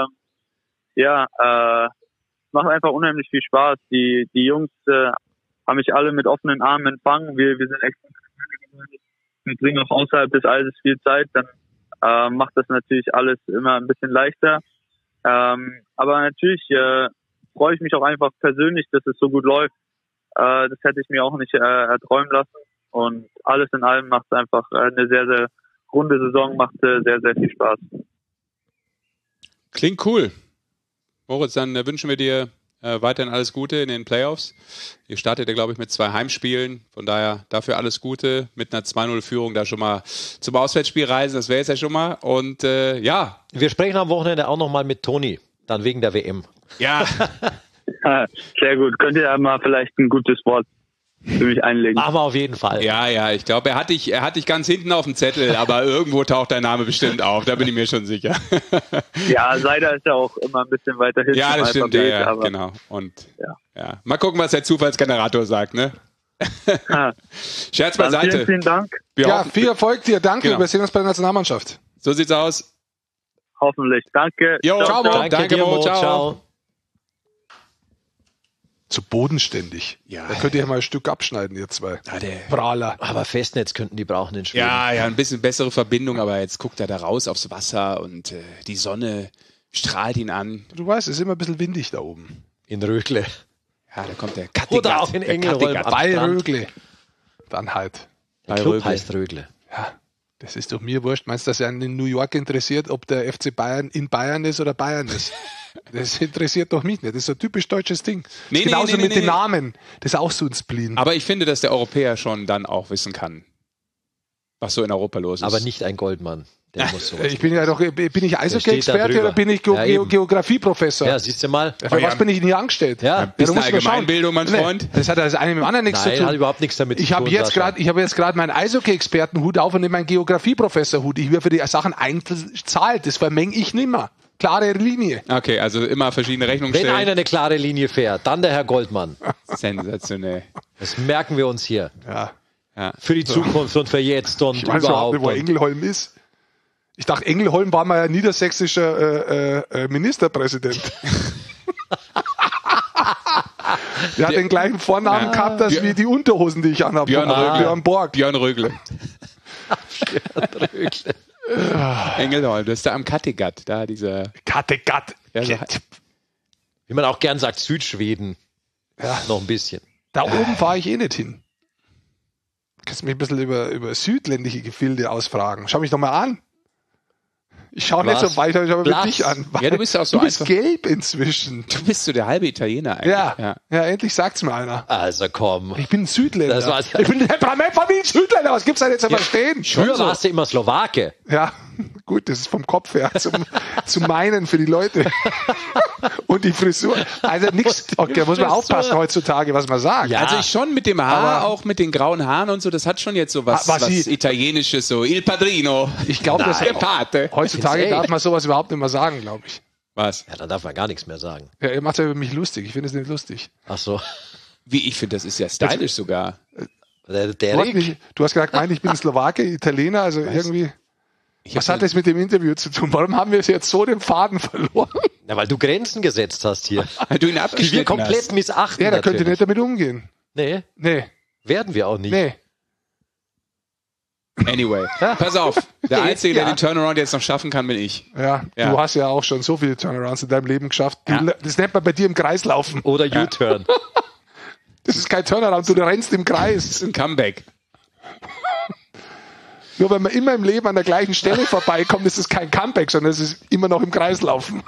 [SPEAKER 4] Macht einfach unheimlich viel Spaß. Die Jungs haben mich alle mit offenen Armen empfangen. Wir sind extra wir bringen auch außerhalb des Eises viel Zeit, dann macht das natürlich alles immer ein bisschen leichter. Aber natürlich freue ich mich auch einfach persönlich, dass es so gut läuft. Das hätte ich mir auch nicht erträumen lassen. Und alles in allem macht es einfach eine sehr, sehr runde Saison, macht sehr, sehr viel Spaß.
[SPEAKER 1] Klingt cool. Moritz, dann wünschen wir dir weiterhin alles Gute in den Playoffs. Ihr startet ja, glaube ich, mit 2 Heimspielen. Von daher dafür alles Gute. Mit einer 2-0-Führung da schon mal zum Auswärtsspiel reisen. Das wäre jetzt ja schon mal. Und ja.
[SPEAKER 2] Wir sprechen am Wochenende auch nochmal mit Toni. Dann wegen der WM.
[SPEAKER 1] Ja.
[SPEAKER 4] Sehr gut. Könnt ihr ja mal vielleicht ein gutes Wort für mich einlegen?
[SPEAKER 2] Machen wir auf jeden Fall.
[SPEAKER 1] Ja, ich glaube, er hat dich ganz hinten auf dem Zettel, aber irgendwo taucht dein Name bestimmt auf, da bin ich mir schon sicher.
[SPEAKER 4] Ja, Seider ist ja auch immer ein bisschen weiter hinten.
[SPEAKER 1] Ja, das stimmt, ja, genau. Und ja. Mal gucken, was der Zufallsgenerator sagt, ne? Scherz beiseite.
[SPEAKER 4] Vielen Dank.
[SPEAKER 3] Viel Erfolg dir, danke. Genau. Wir sehen uns bei der Nationalmannschaft.
[SPEAKER 1] So sieht's aus.
[SPEAKER 4] Hoffentlich. Danke.
[SPEAKER 1] Jo, ciao, Mo.
[SPEAKER 2] Danke, Mo. Ciao.
[SPEAKER 3] Zu bodenständig. Ja, da könnt ihr ja mal ein Stück abschneiden, ihr zwei.
[SPEAKER 1] Ja,
[SPEAKER 3] Prahler.
[SPEAKER 2] Aber Festnetz könnten die brauchen in Schweden.
[SPEAKER 1] Ja, ein bisschen bessere Verbindung, aber jetzt guckt er da raus aufs Wasser und die Sonne strahlt ihn an.
[SPEAKER 3] Du weißt, es ist immer ein bisschen windig da oben.
[SPEAKER 2] In Rögle.
[SPEAKER 1] Ja, da kommt der Kattegat.
[SPEAKER 2] Oder auch in Engelholm.
[SPEAKER 3] Bei Rögle. Dann halt.
[SPEAKER 2] Der Club heißt Rögle.
[SPEAKER 3] Ja, das ist doch mir wurscht. Meinst du, dass er in New York interessiert, ob der FC Bayern in Bayern ist oder Bayern ist? Das interessiert doch mich nicht. Das ist so ein typisch deutsches Ding. Genauso mit den Namen. Das ist auch so ein Spleen.
[SPEAKER 1] Aber ich finde, dass der Europäer schon dann auch wissen kann, was so in Europa los ist.
[SPEAKER 2] Aber nicht ein Goldmann. Der muss so.
[SPEAKER 3] Bin ich Eishockey-Experte oder bin ich Geografieprofessor?
[SPEAKER 2] Ja, siehst du mal.
[SPEAKER 3] Für was bin ich nie angestellt?
[SPEAKER 2] Ja,
[SPEAKER 1] ein bisschen Allgemeinbildung, mein Freund.
[SPEAKER 3] Das hat das eine mit dem anderen nichts zu tun.
[SPEAKER 2] Hat überhaupt nichts damit zu tun.
[SPEAKER 3] Ich habe jetzt gerade meinen Eishockey-Expertenhut auf und nehme meinen Geografieprofessor-Hut. Ich werde für die Sachen einzeln zahlt. Das vermenge ich nimmer. Klare Linie.
[SPEAKER 1] Okay, also immer verschiedene Rechnungen stellen.
[SPEAKER 2] Wenn einer eine klare Linie fährt, dann der Herr Goldmann.
[SPEAKER 1] Sensationell.
[SPEAKER 2] Das merken wir uns hier.
[SPEAKER 3] Ja.
[SPEAKER 2] Für die Zukunft und für jetzt und
[SPEAKER 3] ich weiß überhaupt nicht, wo Engelholm ist. Ich dachte, Engelholm war mal ein niedersächsischer Ministerpräsident. Der hat den gleichen Vornamen gehabt, wie die Unterhosen, die ich anhabe.
[SPEAKER 1] Björn
[SPEAKER 3] Borg.
[SPEAKER 1] Björn Rögle.
[SPEAKER 2] Björn Rögle.
[SPEAKER 1] Engelholm, das ist da am Kattegat, da dieser...
[SPEAKER 3] Kattegat.
[SPEAKER 1] Ja, so
[SPEAKER 2] wie man auch gern sagt, Südschweden. Ja. Noch ein bisschen.
[SPEAKER 3] Da oben fahre ich eh nicht hin. Kannst du mich ein bisschen über südländische Gefilde ausfragen? Schau mich doch mal an. Ich schaue nicht so weit, ich schaue mir dich an.
[SPEAKER 1] Ja, du bist ja auch so
[SPEAKER 3] Du bist gelb inzwischen.
[SPEAKER 1] Du bist so der halbe Italiener eigentlich.
[SPEAKER 3] Ja, endlich sagt's mir einer.
[SPEAKER 2] Also komm.
[SPEAKER 3] Ich bin ein Südländer.
[SPEAKER 2] Das war's.
[SPEAKER 3] Ich bin ein Temperament von wie ein Südländer. Was gibt's denn jetzt zu verstehen?
[SPEAKER 2] Früher warst du immer Slowake.
[SPEAKER 3] Ja, gut, das ist vom Kopf her zu meinen für die Leute. Und die Frisur. Also nix. Okay, da muss man aufpassen heutzutage, was man sagt.
[SPEAKER 2] Ja.
[SPEAKER 1] Also ich schon mit dem Haar,
[SPEAKER 3] Aber-
[SPEAKER 1] auch mit den grauen Haaren und so, das hat schon jetzt so was Italienisches, so Il Padrino.
[SPEAKER 3] Ich glaube, dass
[SPEAKER 1] Der Pate.
[SPEAKER 3] heutzutage
[SPEAKER 2] Find's
[SPEAKER 3] darf man sowas überhaupt nicht mehr sagen, glaube ich.
[SPEAKER 1] Was?
[SPEAKER 2] Ja, dann darf man gar nichts mehr sagen.
[SPEAKER 3] Ja, ihr macht ja über mich lustig. Ich finde es nicht lustig.
[SPEAKER 2] Ach so.
[SPEAKER 1] Wie, ich finde, das ist ja stylisch sogar.
[SPEAKER 2] Der
[SPEAKER 3] Du hast gesagt, ich bin Slowake, Italiener, also irgendwie. Was hat das mit dem Interview zu tun? Warum haben wir jetzt so den Faden verloren?
[SPEAKER 2] Na, weil du Grenzen gesetzt hast hier.
[SPEAKER 1] Weil du ihn
[SPEAKER 2] Die wir
[SPEAKER 1] abgeschnitten
[SPEAKER 2] komplett
[SPEAKER 1] hast.
[SPEAKER 2] missachten.
[SPEAKER 3] Ja, da könnt ihr
[SPEAKER 2] natürlich.
[SPEAKER 3] nicht damit umgehen.
[SPEAKER 2] Nee,
[SPEAKER 3] Nee,
[SPEAKER 2] werden wir auch nicht.
[SPEAKER 3] nee.
[SPEAKER 1] Anyway, pass auf. Der Einzige, der
[SPEAKER 2] Ja.
[SPEAKER 1] den Turnaround jetzt noch schaffen kann, bin ich.
[SPEAKER 3] Ja,
[SPEAKER 1] Ja.
[SPEAKER 3] du hast ja auch schon so viele Turnarounds in deinem Leben geschafft.
[SPEAKER 1] Ja.
[SPEAKER 3] Das nennt man bei dir im Kreis laufen.
[SPEAKER 2] Oder U-Turn.
[SPEAKER 3] Das ist kein Turnaround, du rennst im
[SPEAKER 1] Das
[SPEAKER 3] Kreis.
[SPEAKER 1] ist ein Comeback.
[SPEAKER 3] Nur wenn man immer im Leben an der gleichen Stelle vorbeikommt, ist es kein Comeback, sondern es ist immer noch im Kreis laufen.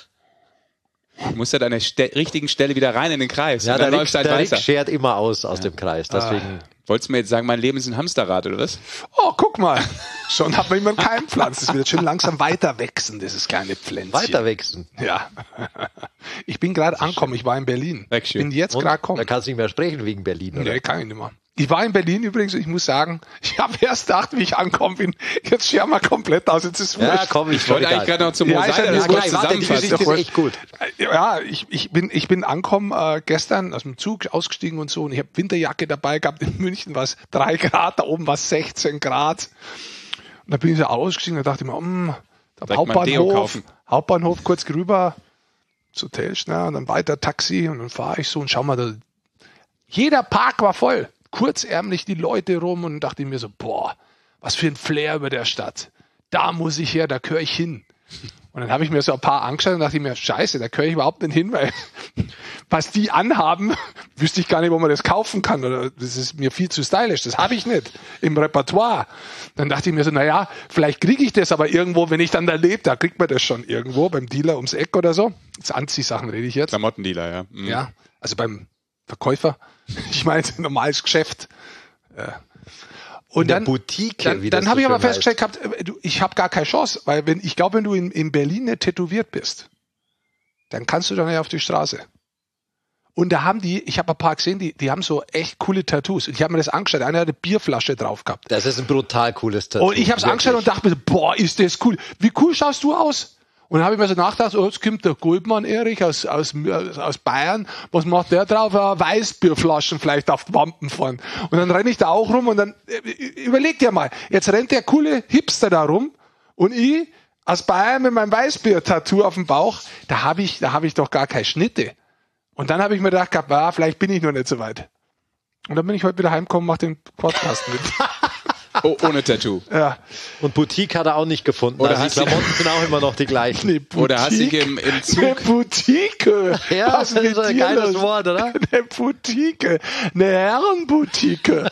[SPEAKER 1] Du musst ja an der richtigen Stelle wieder rein in den Kreis.
[SPEAKER 2] Ja,
[SPEAKER 1] und
[SPEAKER 2] der
[SPEAKER 1] dann läufst du halt
[SPEAKER 2] Rick
[SPEAKER 1] weiter.
[SPEAKER 2] schert immer aus dem Kreis. Deswegen.
[SPEAKER 1] Wolltest du mir jetzt sagen, mein Leben ist ein Hamsterrad, oder was?
[SPEAKER 3] Oh, guck mal. Schon hat man immer einen Keimpflanz. Das wird schön langsam weiter wachsen, dieses kleine Pflänzchen.
[SPEAKER 2] Weiter wachsen.
[SPEAKER 3] Ja. Ich bin gerade angekommen. Ich war in Berlin.
[SPEAKER 1] Weg schön.
[SPEAKER 3] Bin jetzt
[SPEAKER 2] Und
[SPEAKER 3] gerade
[SPEAKER 2] da
[SPEAKER 3] gekommen.
[SPEAKER 2] kannst du nicht mehr sprechen wegen Berlin, oder?
[SPEAKER 3] Nee, kann ich nicht mehr. Ich war in Berlin übrigens, ich muss sagen, ich habe erst gedacht, wie ich angekommen bin, jetzt scher mal komplett aus, jetzt ist
[SPEAKER 2] Ja,
[SPEAKER 3] wurscht.
[SPEAKER 2] komm,
[SPEAKER 1] Ich wollte eigentlich gerade noch zum
[SPEAKER 3] Ja,
[SPEAKER 1] Mosaik
[SPEAKER 3] ist ja
[SPEAKER 1] das
[SPEAKER 3] nicht
[SPEAKER 1] kurz
[SPEAKER 3] wurscht.
[SPEAKER 2] Warte, die
[SPEAKER 1] zusammenfassen.
[SPEAKER 2] Geschichte ist echt gut.
[SPEAKER 3] Ja, ich bin angekommen gestern aus dem Zug ausgestiegen und so und ich habe Winterjacke dabei gehabt. In München war es 3 Grad, da oben war es 16 Grad. Und da bin ich so ausgestiegen und dachte ich mir,
[SPEAKER 1] Direkt mal ein Deo kaufen.
[SPEAKER 3] Hauptbahnhof kurz rüber, ins Hotel schnell und dann weiter Taxi und dann fahre ich so und schau mal, da, jeder Park war voll. Kurzärmlich die Leute rum und dachte ich mir so, boah, was für ein Flair über der Stadt. Da muss ich her, da gehöre ich hin. Und dann habe ich mir so ein paar angeschaut und dachte ich mir, scheiße, da gehöre ich überhaupt nicht hin, weil was die anhaben, wüsste ich gar nicht, wo man das kaufen kann. Oder das ist mir viel zu stylisch, das habe ich nicht im Repertoire. Dann dachte ich mir so, naja, vielleicht kriege ich das aber irgendwo, wenn ich dann da lebe, da kriegt man das schon irgendwo, beim Dealer ums Eck oder so. Das Anziehsachen rede ich jetzt.
[SPEAKER 1] Klamottendealer, ja. Mhm.
[SPEAKER 3] Ja, also beim Verkäufer. Ich meine, normales Geschäft. Ja. Und
[SPEAKER 2] In der
[SPEAKER 3] dann,
[SPEAKER 2] Boutique, wie
[SPEAKER 3] dann
[SPEAKER 2] das
[SPEAKER 3] habe
[SPEAKER 2] so
[SPEAKER 3] ich aber
[SPEAKER 2] schön
[SPEAKER 3] festgestellt gehabt, ich habe gar keine Chance, weil ich glaube, wenn du in Berlin nicht tätowiert bist, dann kannst du da nicht auf die Straße. Und da haben ich habe ein paar gesehen, die haben so echt coole Tattoos. Und ich habe mir das angeschaut, einer hat eine Bierflasche drauf gehabt.
[SPEAKER 2] Das ist ein brutal cooles Tattoo.
[SPEAKER 3] Und ich habe es angeschaut und dachte mir, boah, ist das cool. Wie cool schaust du aus? Und dann habe ich mir so nachgedacht, jetzt kommt der Goldmann Erich aus Bayern, was macht der drauf? Weißbierflaschen vielleicht auf die Wampen fahren. Und dann renne ich da auch rum und dann, überleg dir mal, jetzt rennt der coole Hipster da rum und ich aus Bayern mit meinem Weißbier-Tattoo auf dem Bauch, da habe ich doch gar keine Schnitte. Und dann habe ich mir gedacht, vielleicht bin ich noch nicht so weit. Und dann bin ich heute wieder heimgekommen, mach den Podcast mit.
[SPEAKER 1] Oh, ohne Tattoo.
[SPEAKER 3] Ja.
[SPEAKER 2] Und Boutique hat er auch nicht gefunden.
[SPEAKER 1] Oder
[SPEAKER 2] Also die
[SPEAKER 1] hast du-
[SPEAKER 2] Klamotten sind auch immer noch die gleichen.
[SPEAKER 3] Eine
[SPEAKER 1] Oder hast dich
[SPEAKER 3] Boutique.
[SPEAKER 1] im
[SPEAKER 3] Eine
[SPEAKER 1] Zug...
[SPEAKER 3] Boutique.
[SPEAKER 2] Ja,
[SPEAKER 3] Was
[SPEAKER 2] das ist
[SPEAKER 3] mit
[SPEAKER 2] ein
[SPEAKER 3] dir
[SPEAKER 2] geiles
[SPEAKER 3] los?
[SPEAKER 2] Wort, oder?
[SPEAKER 3] Eine Boutique. Eine Herrenboutique.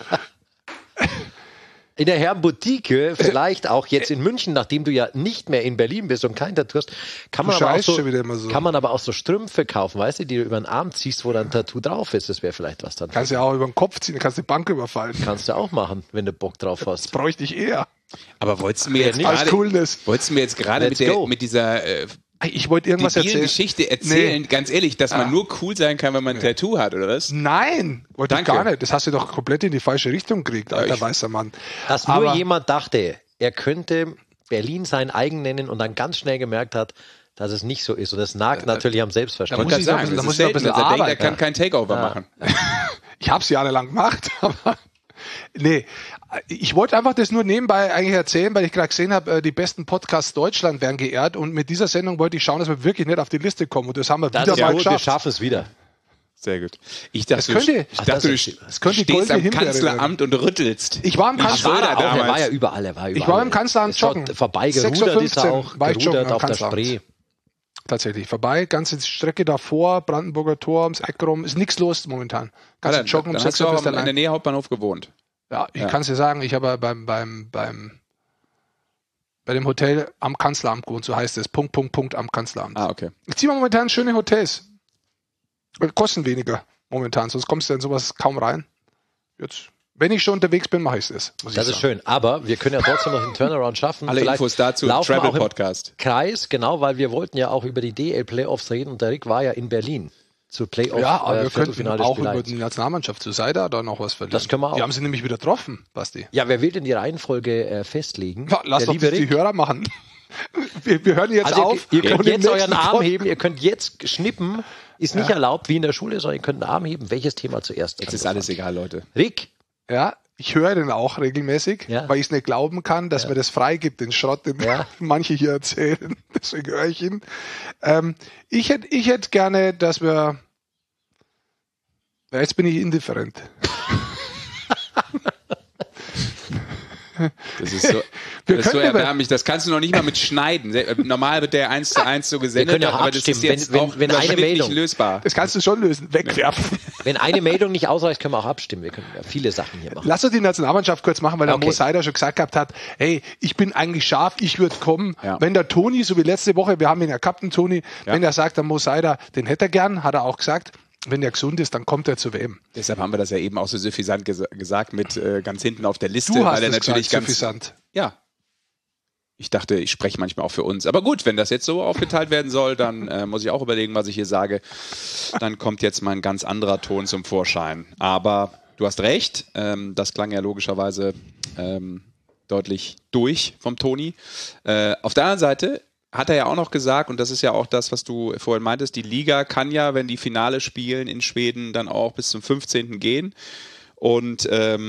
[SPEAKER 2] In der Herrenboutique, vielleicht auch jetzt in München, nachdem du ja nicht mehr in Berlin bist und kein Tattoo hast, kann man,
[SPEAKER 3] Du
[SPEAKER 2] aber auch
[SPEAKER 3] scheißt
[SPEAKER 2] so,
[SPEAKER 3] schon wieder immer so.
[SPEAKER 2] kann man aber auch so Strümpfe kaufen, weißt du, die du über den Arm ziehst, wo dann ein Tattoo drauf ist. Das wäre vielleicht was dann.
[SPEAKER 3] Kannst ja auch über den Kopf ziehen, kannst die Bank überfallen.
[SPEAKER 2] Kannst du auch machen, wenn du Bock drauf
[SPEAKER 3] Das
[SPEAKER 2] hast.
[SPEAKER 3] bräuchte ich eher.
[SPEAKER 1] Aber wolltest du mir jetzt
[SPEAKER 2] nicht.
[SPEAKER 3] Als
[SPEAKER 1] gerade...
[SPEAKER 3] Coolness.
[SPEAKER 1] Wolltest du mir jetzt gerade
[SPEAKER 2] Let's
[SPEAKER 1] mit,
[SPEAKER 2] go.
[SPEAKER 1] mit dieser
[SPEAKER 3] Ich wollte irgendwas erzählen.
[SPEAKER 1] Geschichte erzählen,
[SPEAKER 3] Nee.
[SPEAKER 1] ganz ehrlich, dass man nur cool sein kann, wenn man ein Tattoo hat, oder was?
[SPEAKER 3] Nein, wollte ich
[SPEAKER 1] Danke.
[SPEAKER 3] gar nicht. Das hast du doch komplett in die falsche Richtung gekriegt, alter weißer Mann.
[SPEAKER 2] Dass nur
[SPEAKER 3] Aber-
[SPEAKER 2] jemand dachte, er könnte Berlin sein eigen nennen und dann ganz schnell gemerkt hat, dass es nicht so ist. Und das nagt natürlich am
[SPEAKER 3] Da
[SPEAKER 2] Selbstverständnis.
[SPEAKER 3] muss ich noch ein bisschen- da muss ich noch ein bisschen
[SPEAKER 1] dass er denkt, er
[SPEAKER 3] arbeiten.
[SPEAKER 1] kann kein Takeover machen.
[SPEAKER 3] Ich habe es jahrelang gemacht, aber nee, ich wollte einfach das nur nebenbei eigentlich erzählen, weil ich gerade gesehen habe, die besten Podcasts Deutschland werden geehrt und mit dieser Sendung wollte ich schauen, dass wir wirklich nicht auf die Liste kommen und das haben wir
[SPEAKER 2] Das
[SPEAKER 3] wieder
[SPEAKER 2] ist
[SPEAKER 3] mal
[SPEAKER 2] gut, wir
[SPEAKER 3] geschafft.
[SPEAKER 2] schaffen es wieder.
[SPEAKER 1] Sehr gut. Ich dachte,
[SPEAKER 3] Das könnte-
[SPEAKER 1] ich dachte du
[SPEAKER 3] das könnte die
[SPEAKER 1] stehst
[SPEAKER 3] goldene
[SPEAKER 1] am
[SPEAKER 3] Himbeere
[SPEAKER 1] Kanzleramt und rüttelst.
[SPEAKER 3] Ich war im
[SPEAKER 1] Wie
[SPEAKER 3] Kanzleramt.
[SPEAKER 1] Schröder
[SPEAKER 2] Auch, er
[SPEAKER 1] damals.
[SPEAKER 2] war ja überall,
[SPEAKER 3] Ich war im Kanzleramt
[SPEAKER 2] Ist schon
[SPEAKER 3] joggen.
[SPEAKER 2] vorbei gerudert ist er
[SPEAKER 3] 6:15
[SPEAKER 2] auch,
[SPEAKER 3] war ich joggen
[SPEAKER 2] gerudert
[SPEAKER 3] am
[SPEAKER 2] auf der
[SPEAKER 3] Kanzleramt.
[SPEAKER 2] Spree.
[SPEAKER 3] Tatsächlich vorbei, ganze Strecke davor, Brandenburger Tor, ums Eck rum, ist nichts los momentan.
[SPEAKER 1] Ja,
[SPEAKER 3] Ganze Joggen um
[SPEAKER 1] dann
[SPEAKER 3] 6
[SPEAKER 1] hast du
[SPEAKER 3] Uhr
[SPEAKER 1] auch
[SPEAKER 3] bist du
[SPEAKER 1] in der
[SPEAKER 3] allein.
[SPEAKER 1] Nähe Hauptbahnhof gewohnt.
[SPEAKER 3] Ja, ich kann es dir sagen, ich habe bei dem Hotel am Kanzleramt gewohnt, so heißt es. Punkt am Kanzleramt.
[SPEAKER 1] Ah, okay.
[SPEAKER 3] Ich ziehe momentan schöne Hotels. Kosten weniger momentan, sonst kommst du in sowas kaum rein. Jetzt, wenn ich schon unterwegs bin, mache ich es.
[SPEAKER 2] Das ist schön, aber wir können ja trotzdem noch einen Turnaround schaffen.
[SPEAKER 1] Alle
[SPEAKER 2] Vielleicht
[SPEAKER 1] Infos dazu,
[SPEAKER 2] laufen wir
[SPEAKER 1] Travel
[SPEAKER 2] auch im
[SPEAKER 1] Podcast.
[SPEAKER 2] Kreis, genau, weil wir wollten ja auch über die DL-Playoffs reden und der Rick war ja in Berlin zu Playoff.
[SPEAKER 3] Ja, aber wir könnten
[SPEAKER 2] Viertelfinale
[SPEAKER 3] auch
[SPEAKER 2] Spiel
[SPEAKER 3] über
[SPEAKER 2] 1.
[SPEAKER 3] die Nationalmannschaft zu Seida da noch was verlieren.
[SPEAKER 2] Das können wir auch.
[SPEAKER 3] Die haben sie nämlich wieder getroffen, Basti.
[SPEAKER 2] Ja, wer will denn die Reihenfolge festlegen?
[SPEAKER 3] Ja, lass
[SPEAKER 2] Der
[SPEAKER 3] doch das die Hörer machen. Wir hören jetzt
[SPEAKER 2] Also
[SPEAKER 3] auf.
[SPEAKER 2] ihr könnt
[SPEAKER 3] und im
[SPEAKER 2] jetzt euren
[SPEAKER 3] nächsten
[SPEAKER 2] Arm
[SPEAKER 3] Pod-
[SPEAKER 2] heben, ihr könnt jetzt schnippen, ist nicht erlaubt wie in der Schule, sondern ihr könnt einen Arm heben, welches Thema zuerst.
[SPEAKER 1] Jetzt ist alles egal, Leute.
[SPEAKER 2] Rick,
[SPEAKER 3] Ja, ich höre den auch regelmäßig,
[SPEAKER 2] Ja.
[SPEAKER 3] weil ich es nicht glauben kann, dass mir das freigibt, den Schrott, den
[SPEAKER 2] Ja.
[SPEAKER 3] manche hier erzählen. Deswegen höre ich ihn. Ich hätte gerne, dass wir... Ja, jetzt bin ich indifferent.
[SPEAKER 1] Das ist so,
[SPEAKER 3] Wir
[SPEAKER 1] das ist so
[SPEAKER 3] können über-
[SPEAKER 1] erbärmlich. Das kannst du noch nicht mal mit schneiden. Normal wird der 1:1 so
[SPEAKER 2] Wir
[SPEAKER 1] gesendet,
[SPEAKER 2] können ja auch
[SPEAKER 1] aber das ist
[SPEAKER 2] abstimmen,
[SPEAKER 1] jetzt
[SPEAKER 2] wenn-
[SPEAKER 1] auch
[SPEAKER 2] wenn eine
[SPEAKER 1] überschnittlich
[SPEAKER 2] Meldung-
[SPEAKER 1] lösbar.
[SPEAKER 3] Das kannst du schon lösen. Wegwerfen.
[SPEAKER 2] wenn eine Meldung nicht ausreicht, können wir auch abstimmen. Wir können ja viele Sachen hier machen.
[SPEAKER 3] Lass uns die Nationalmannschaft kurz machen, weil der
[SPEAKER 2] Okay.
[SPEAKER 3] Mo Seider schon gesagt gehabt hat, hey, ich bin eigentlich scharf, ich würde kommen.
[SPEAKER 1] Ja.
[SPEAKER 3] Wenn der Toni, so wie letzte Woche, wir haben ihn ja gehabt, den Toni,
[SPEAKER 1] Ja.
[SPEAKER 3] wenn er sagt, der Mo Seider, den hätte er gern, hat er auch gesagt, wenn er gesund ist, dann kommt er zur WM.
[SPEAKER 1] Deshalb haben wir das ja eben auch so suffisant gesagt mit ganz hinten auf der Liste,
[SPEAKER 3] Du hast
[SPEAKER 1] weil er
[SPEAKER 3] es
[SPEAKER 1] natürlich
[SPEAKER 3] gesagt,
[SPEAKER 1] ganz
[SPEAKER 3] suffisant.
[SPEAKER 1] Ja. Ich dachte, ich spreche manchmal auch für uns. Aber gut, wenn das jetzt so aufgeteilt werden soll, dann muss ich auch überlegen, was ich hier sage. Dann kommt jetzt mal ein ganz anderer Ton zum Vorschein. Aber du hast recht, das klang ja logischerweise deutlich durch vom Toni. Auf der anderen Seite hat er ja auch noch gesagt, und das ist ja auch das, was du vorhin meintest, die Liga kann ja, wenn die Finale spielen in Schweden, dann auch bis zum 15. gehen. Und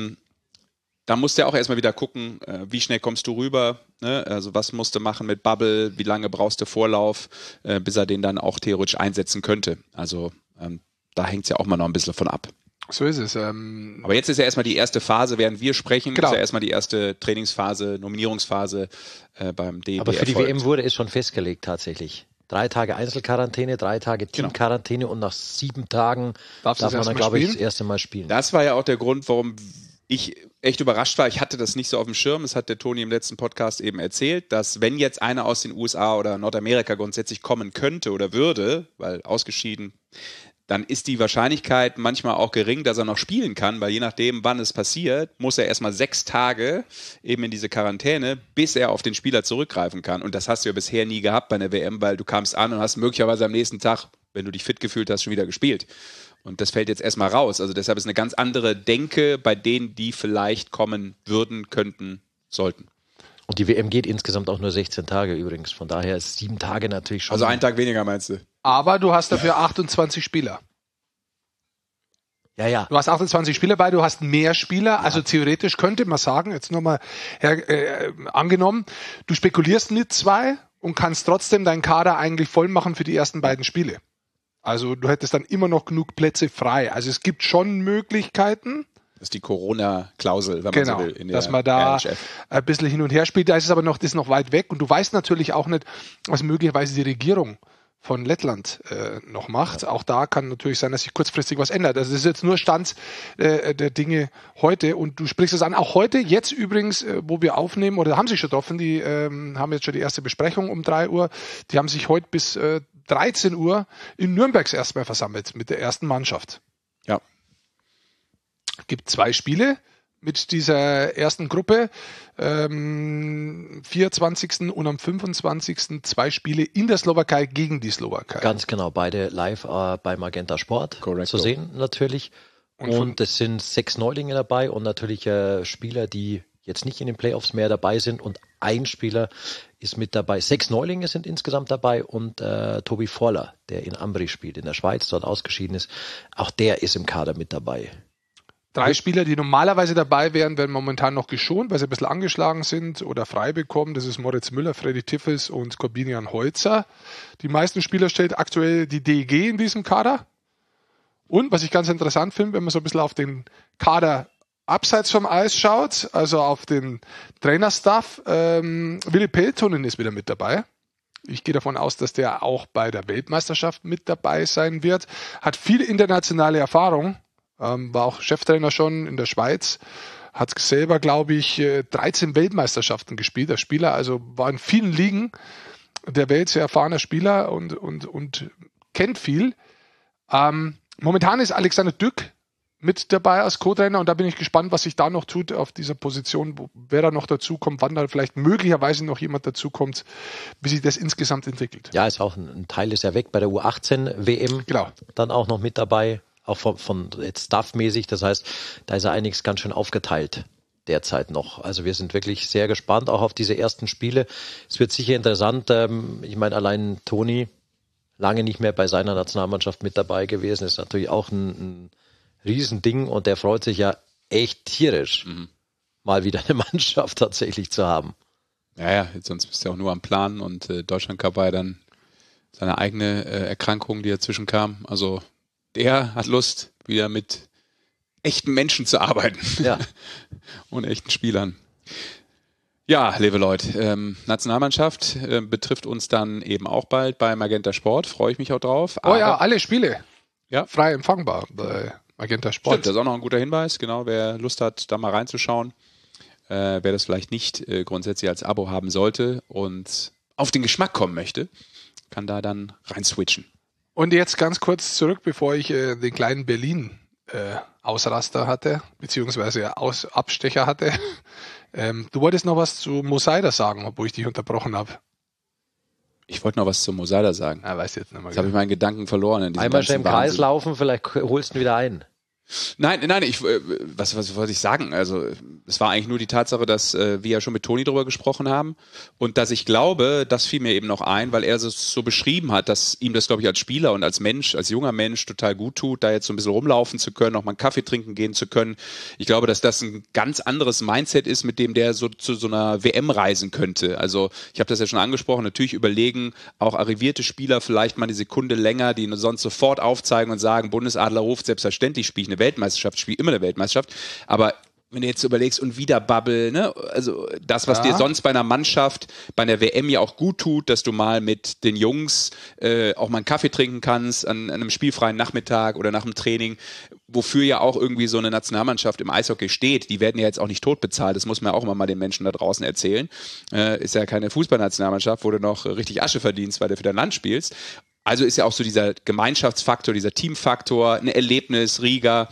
[SPEAKER 1] da musst du ja auch erstmal wieder gucken, wie schnell kommst du rüber, ne? Also was musst du machen mit Bubble, wie lange brauchst du Vorlauf, bis er den dann auch theoretisch einsetzen könnte. Also da hängt es ja auch mal noch ein bisschen von ab.
[SPEAKER 3] So ist es.
[SPEAKER 1] Aber jetzt ist ja erstmal die erste Phase, während wir sprechen,
[SPEAKER 3] Genau.
[SPEAKER 1] ist ja erstmal die erste Trainingsphase, Nominierungsphase beim DEB.
[SPEAKER 2] Aber für die
[SPEAKER 1] erfolgt.
[SPEAKER 2] WM wurde es schon festgelegt tatsächlich. 3 Tage Einzelquarantäne, 3 Tage
[SPEAKER 1] Genau.
[SPEAKER 2] Teamquarantäne und nach 7 Tagen
[SPEAKER 3] Darfst du
[SPEAKER 2] darf
[SPEAKER 3] das
[SPEAKER 2] man dann,
[SPEAKER 3] erste Mal
[SPEAKER 2] glaube ich, das
[SPEAKER 3] spielen?
[SPEAKER 2] erste Mal spielen.
[SPEAKER 1] Das war ja auch der Grund, warum ich echt überrascht war. Ich hatte das nicht so auf dem Schirm. Das hat der Toni im letzten Podcast eben erzählt, dass wenn jetzt einer aus den USA oder Nordamerika grundsätzlich kommen könnte oder würde, weil ausgeschieden, dann ist die Wahrscheinlichkeit manchmal auch gering, dass er noch spielen kann, weil je nachdem, wann es passiert, muss er erstmal 6 Tage eben in diese Quarantäne, bis er auf den Spieler zurückgreifen kann. Und das hast du ja bisher nie gehabt bei einer WM, weil du kamst an und hast möglicherweise am nächsten Tag, wenn du dich fit gefühlt hast, schon wieder gespielt. Und das fällt jetzt erstmal raus. Also deshalb ist eine ganz andere Denke bei denen, die vielleicht kommen würden, könnten, sollten.
[SPEAKER 2] Und die WM geht insgesamt auch nur 16 Tage übrigens. Von daher ist 7 Tage natürlich schon.
[SPEAKER 1] Also einen Tag weniger, meinst du?
[SPEAKER 3] Aber du hast dafür 28 Spieler.
[SPEAKER 2] Ja, ja.
[SPEAKER 3] Du hast 28 Spieler bei, du hast mehr Spieler. Also theoretisch könnte man sagen, jetzt nochmal angenommen, du spekulierst mit 2 und kannst trotzdem deinen Kader eigentlich voll machen für die ersten beiden Spiele. Also du hättest dann immer noch genug Plätze frei. Also es gibt schon Möglichkeiten,
[SPEAKER 1] Das ist die Corona-Klausel, wenn man
[SPEAKER 3] genau,
[SPEAKER 1] so will. In der
[SPEAKER 3] dass man da
[SPEAKER 1] RHF.
[SPEAKER 3] ein bisschen hin und her spielt. Da ist es aber noch, das ist noch weit weg. Und du weißt natürlich auch nicht, was möglicherweise die Regierung von Lettland noch macht. Auch da kann natürlich sein, dass sich kurzfristig was ändert. Also das ist jetzt nur Stand der Dinge heute. Und du sprichst es an. Auch heute, jetzt übrigens, wo wir aufnehmen, oder haben sich schon getroffen, die haben jetzt schon die erste Besprechung um 3 Uhr. Die haben sich heute bis 13 Uhr in Nürnbergs erstmal versammelt mit der ersten Mannschaft.
[SPEAKER 1] Ja.
[SPEAKER 3] Gibt 2 Spiele mit dieser ersten Gruppe. 24. und am 25. 2 Spiele in der Slowakei gegen die Slowakei.
[SPEAKER 2] Ganz genau, beide live bei Magenta Sport
[SPEAKER 1] Correcto.
[SPEAKER 2] zu sehen natürlich. Und es sind 6 Neulinge dabei und natürlich Spieler, die jetzt nicht in den Playoffs mehr dabei sind. Und ein Spieler ist mit dabei. 6 Neulinge sind insgesamt dabei und Tobi Vorler, der in Ambri spielt, in der Schweiz, dort ausgeschieden ist. Auch der ist im Kader mit dabei.
[SPEAKER 3] 3 Spieler, die normalerweise dabei wären, werden momentan noch geschont, weil sie ein bisschen angeschlagen sind oder frei bekommen. Das ist Moritz Müller, Freddy Tiffels und Corbinian Holzer. Die meisten Spieler stellt aktuell die DEG in diesem Kader. Und was ich ganz interessant finde, wenn man so ein bisschen auf den Kader abseits vom Eis schaut, also auf den Trainerstaff, Willi Peltonen ist wieder mit dabei. Ich gehe davon aus, dass der auch bei der Weltmeisterschaft mit dabei sein wird. Hat viel internationale Erfahrung. War auch Cheftrainer schon in der Schweiz, hat selber, glaube ich, 13 Weltmeisterschaften gespielt, der Spieler, also war in vielen Ligen der Welt sehr erfahrener Spieler und kennt viel. Momentan ist Alexander Dück mit dabei als Co-Trainer und da bin ich gespannt, was sich da noch tut auf dieser Position, wer da noch dazukommt, wann da vielleicht möglicherweise noch jemand dazukommt, wie sich das insgesamt entwickelt.
[SPEAKER 2] Ja, ist auch ein Teil ist ja weg bei der U18-WM.
[SPEAKER 3] Genau.
[SPEAKER 2] Dann auch noch mit dabei, auch von jetzt Staff-mäßig. Das heißt, da ist ja einiges ganz schön aufgeteilt derzeit noch. Also wir sind wirklich sehr gespannt, auch auf diese ersten Spiele. Es wird sicher interessant. Ich meine, allein Toni, lange nicht mehr bei seiner Nationalmannschaft mit dabei gewesen, ist natürlich auch ein Riesending und der freut sich ja echt tierisch, mal wieder eine Mannschaft tatsächlich zu haben.
[SPEAKER 1] Ja, sonst bist du ja auch nur am Planen und Deutschland Cup war ja dann seine eigene Erkrankung, die dazwischen kam. Also der hat Lust, wieder mit echten Menschen zu arbeiten.
[SPEAKER 2] Ja.
[SPEAKER 1] Und echten Spielern. Ja, liebe Leute, Nationalmannschaft betrifft uns dann eben auch bald bei Magenta Sport. Freue ich mich auch drauf.
[SPEAKER 3] Oh ja, alle Spiele.
[SPEAKER 1] Ja.
[SPEAKER 3] Frei empfangbar bei Magenta Sport.
[SPEAKER 1] Stimmt, das ist auch noch ein guter Hinweis. Genau, wer Lust hat, da mal reinzuschauen. Wer das vielleicht nicht grundsätzlich als Abo haben sollte und auf den Geschmack kommen möchte, kann da dann rein switchen.
[SPEAKER 3] Und jetzt ganz kurz zurück, bevor ich den kleinen Berlin Ausraster hatte, beziehungsweise Abstecher hatte. Du wolltest noch was zu Mosaida sagen, obwohl ich dich unterbrochen habe.
[SPEAKER 1] Ich wollte noch was zu Mosaida sagen.
[SPEAKER 3] Weiß jetzt nicht mehr.
[SPEAKER 1] Jetzt habe ich meinen Gedanken verloren. In diesem
[SPEAKER 2] Einmal schnell im
[SPEAKER 1] ganzen
[SPEAKER 2] Kreis
[SPEAKER 1] Wahnsinn.
[SPEAKER 2] laufen, vielleicht holst du ihn wieder ein.
[SPEAKER 1] Nein, was wollte ich sagen? Also es war eigentlich nur die Tatsache, dass wir ja schon mit Toni drüber gesprochen haben und dass ich glaube, das fiel mir eben noch ein, weil er es so beschrieben hat, dass ihm das, glaube ich, als Spieler und als Mensch, als junger Mensch total gut tut, da jetzt so ein bisschen rumlaufen zu können, auch mal einen Kaffee trinken gehen zu können. Ich glaube, dass das ein ganz anderes Mindset ist, mit dem der so zu so einer WM reisen könnte. Also ich habe das ja schon angesprochen, natürlich überlegen auch arrivierte Spieler vielleicht mal eine Sekunde länger, die sonst sofort aufzeigen und sagen, Bundesadler ruft, selbstverständlich spiele ich eine Weltmeisterschaft, spiele immer eine Weltmeisterschaft, aber wenn du jetzt überlegst und wieder Bubble, ne, also das, was dir sonst bei einer Mannschaft, bei einer WM ja auch gut tut, dass du mal mit den Jungs auch mal einen Kaffee trinken kannst an einem spielfreien Nachmittag oder nach dem Training, wofür ja auch irgendwie so eine Nationalmannschaft im Eishockey steht. Die werden ja jetzt auch nicht tot bezahlt, das muss man ja auch immer mal den Menschen da draußen erzählen. Ist ja keine Fußballnationalmannschaft, wo du noch richtig Asche verdienst, weil du für dein Land spielst. Also ist ja auch so dieser Gemeinschaftsfaktor, dieser Teamfaktor, ein Erlebnis, Riga,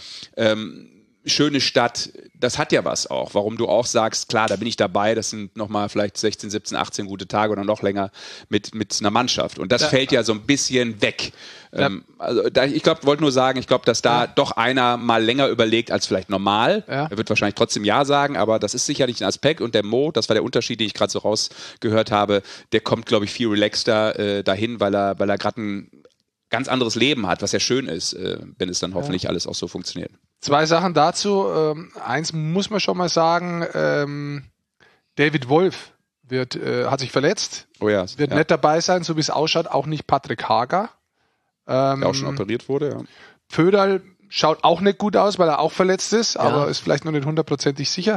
[SPEAKER 1] schöne Stadt, das hat ja was auch. Warum du auch sagst, klar, da bin ich dabei, das sind nochmal vielleicht 16, 17, 18 gute Tage oder noch länger mit einer Mannschaft. Und das fällt ja so ein bisschen weg. Also ich wollte nur sagen, ich glaube, dass da doch einer mal länger überlegt als vielleicht normal. Ja. Er wird wahrscheinlich trotzdem Ja sagen, aber das ist sicherlich ein Aspekt. Und der Mo, das war der Unterschied, den ich gerade so rausgehört habe, der kommt, glaube ich, viel relaxter dahin, weil er gerade ein ganz anderes Leben hat, was ja schön ist, wenn es dann hoffentlich alles auch so funktioniert.
[SPEAKER 3] 2 Sachen dazu. Eins muss man schon mal sagen, David Wolf hat sich verletzt, wird nicht dabei sein, so wie es ausschaut, auch nicht Patrick Hager.
[SPEAKER 1] Der auch schon operiert wurde, ja.
[SPEAKER 3] Pföderl schaut auch nicht gut aus, weil er auch verletzt ist, aber ist vielleicht noch nicht 100% sicher.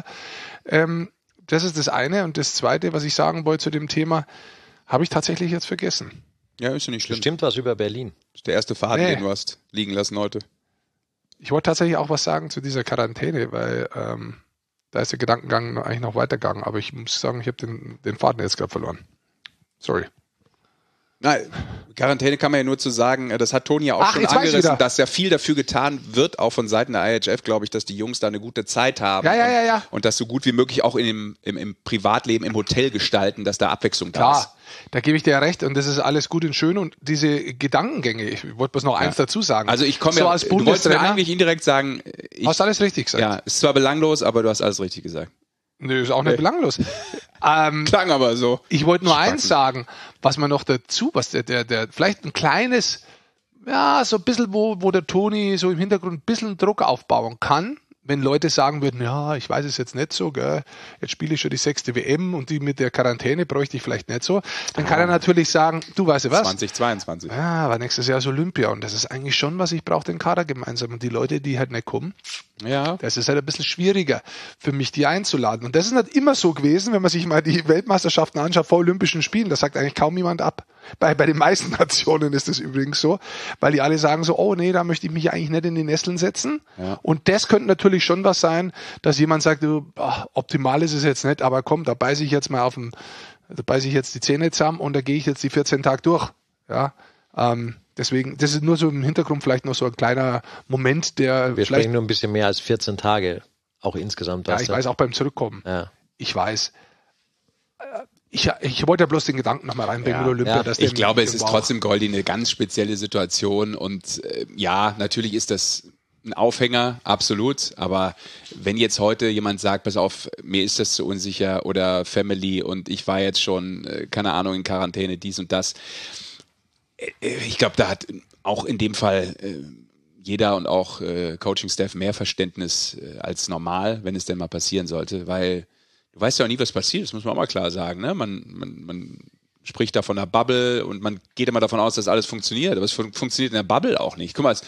[SPEAKER 3] Das ist das eine. Und das zweite, was ich sagen wollte zu dem Thema, habe ich tatsächlich jetzt vergessen.
[SPEAKER 1] Ja, ist ja nicht schlimm.
[SPEAKER 2] Stimmt was über Berlin.
[SPEAKER 1] Das ist der erste Faden, den du hast liegen lassen heute.
[SPEAKER 3] Ich wollte tatsächlich auch was sagen zu dieser Quarantäne, weil da ist der Gedankengang eigentlich noch weitergegangen, aber ich muss sagen, ich habe den Faden jetzt gerade verloren. Sorry.
[SPEAKER 1] Nein, Quarantäne kann man ja nur zu sagen, das hat Toni ja auch schon angerissen, dass ja viel dafür getan wird, auch von Seiten der IHF, glaube ich, dass die Jungs da eine gute Zeit haben.
[SPEAKER 3] Ja.
[SPEAKER 1] Und das so gut wie möglich auch im Privatleben, im Hotel gestalten, dass da Abwechslung da ist.
[SPEAKER 3] Da gebe ich dir ja recht und das ist alles gut und schön und diese Gedankengänge, ich wollte bloß noch eins dazu sagen.
[SPEAKER 1] Also ich komme als Bundestrainer, du wolltest mir eigentlich indirekt sagen,
[SPEAKER 3] hast alles richtig gesagt.
[SPEAKER 1] Ja, ist zwar belanglos, aber du hast alles richtig gesagt.
[SPEAKER 3] Nö, ist auch nicht belanglos.
[SPEAKER 1] Klang aber so.
[SPEAKER 3] Ich wollte nur eins sagen, was man noch dazu, was der vielleicht ein kleines, so ein bisschen, wo der Toni so im Hintergrund ein bisschen Druck aufbauen kann, wenn Leute sagen würden, ja, ich weiß es jetzt nicht so, gell, jetzt spiele ich schon die 6. WM und die mit der Quarantäne bräuchte ich vielleicht nicht so, dann kann er natürlich sagen, du weißt du was?
[SPEAKER 1] 2022.
[SPEAKER 3] Ja, aber nächstes Jahr ist Olympia und das ist eigentlich schon, was ich brauche, den Kader gemeinsam. Und die Leute, die halt nicht kommen, das ist halt ein bisschen schwieriger für mich, die einzuladen. Und das ist nicht immer so gewesen, wenn man sich mal die Weltmeisterschaften anschaut vor Olympischen Spielen, das sagt eigentlich kaum jemand ab. Bei den meisten Nationen ist es übrigens so, weil die alle sagen so, oh nee, da möchte ich mich eigentlich nicht in die Nesseln setzen. Ja. Und das könnte natürlich schon was sein, dass jemand sagt, optimal ist es jetzt nicht, aber komm, da beiße ich jetzt die Zähne zusammen und da gehe ich jetzt die 14 Tage durch. Ja, deswegen, das ist nur so im Hintergrund vielleicht noch so ein kleiner Moment, der
[SPEAKER 2] wir sprechen nur ein bisschen mehr als 14 Tage, auch insgesamt.
[SPEAKER 3] Ja, ich weiß, auch beim Zurückkommen.
[SPEAKER 2] Ja.
[SPEAKER 3] Ich weiß. Ich wollte ja bloß den Gedanken nochmal reinbringen mit Olympia. Dass
[SPEAKER 1] ich glaube, es ist trotzdem, Goldi, eine ganz spezielle Situation und ja, natürlich ist das ein Aufhänger, absolut, aber wenn jetzt heute jemand sagt, pass auf, mir ist das zu unsicher oder Family und ich war jetzt schon, keine Ahnung, in Quarantäne, dies und das, ich glaube, da hat auch in dem Fall jeder und auch Coaching-Staff mehr Verständnis als normal, wenn es denn mal passieren sollte, weil du weißt ja auch nie, was passiert, das muss man auch mal klar sagen. Ne? Man spricht da von einer Bubble und man geht immer davon aus, dass alles funktioniert, aber es funktioniert in der Bubble auch nicht. Guck mal, das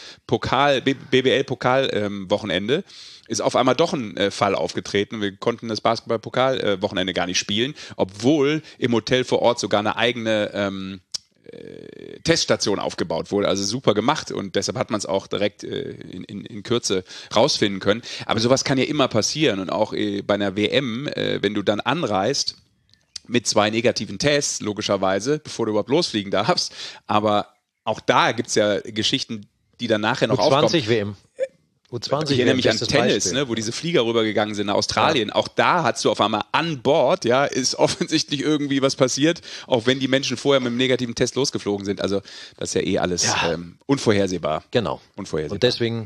[SPEAKER 1] BBL-Pokal-Wochenende ist auf einmal doch ein Fall aufgetreten. Wir konnten das Basketball-Pokal-Wochenende gar nicht spielen, obwohl im Hotel vor Ort sogar eine eigene Teststation aufgebaut wurde, also super gemacht und deshalb hat man es auch direkt in Kürze rausfinden können. Aber sowas kann ja immer passieren und auch bei einer WM, wenn du dann anreist mit 2 negativen Tests, logischerweise, bevor du überhaupt losfliegen darfst, aber auch da gibt es ja Geschichten, die dann nachher noch aufkommen.
[SPEAKER 2] U20 WM. U20
[SPEAKER 1] ich erinnere mich an Tennis, ne, wo diese Flieger rübergegangen sind nach Australien. Ja. Auch da hast du auf einmal an Bord, ja, ist offensichtlich irgendwie was passiert, auch wenn die Menschen vorher mit einem negativen Test losgeflogen sind. Also das ist ja alles unvorhersehbar.
[SPEAKER 2] Genau.
[SPEAKER 1] Unvorhersehbar.
[SPEAKER 2] Und deswegen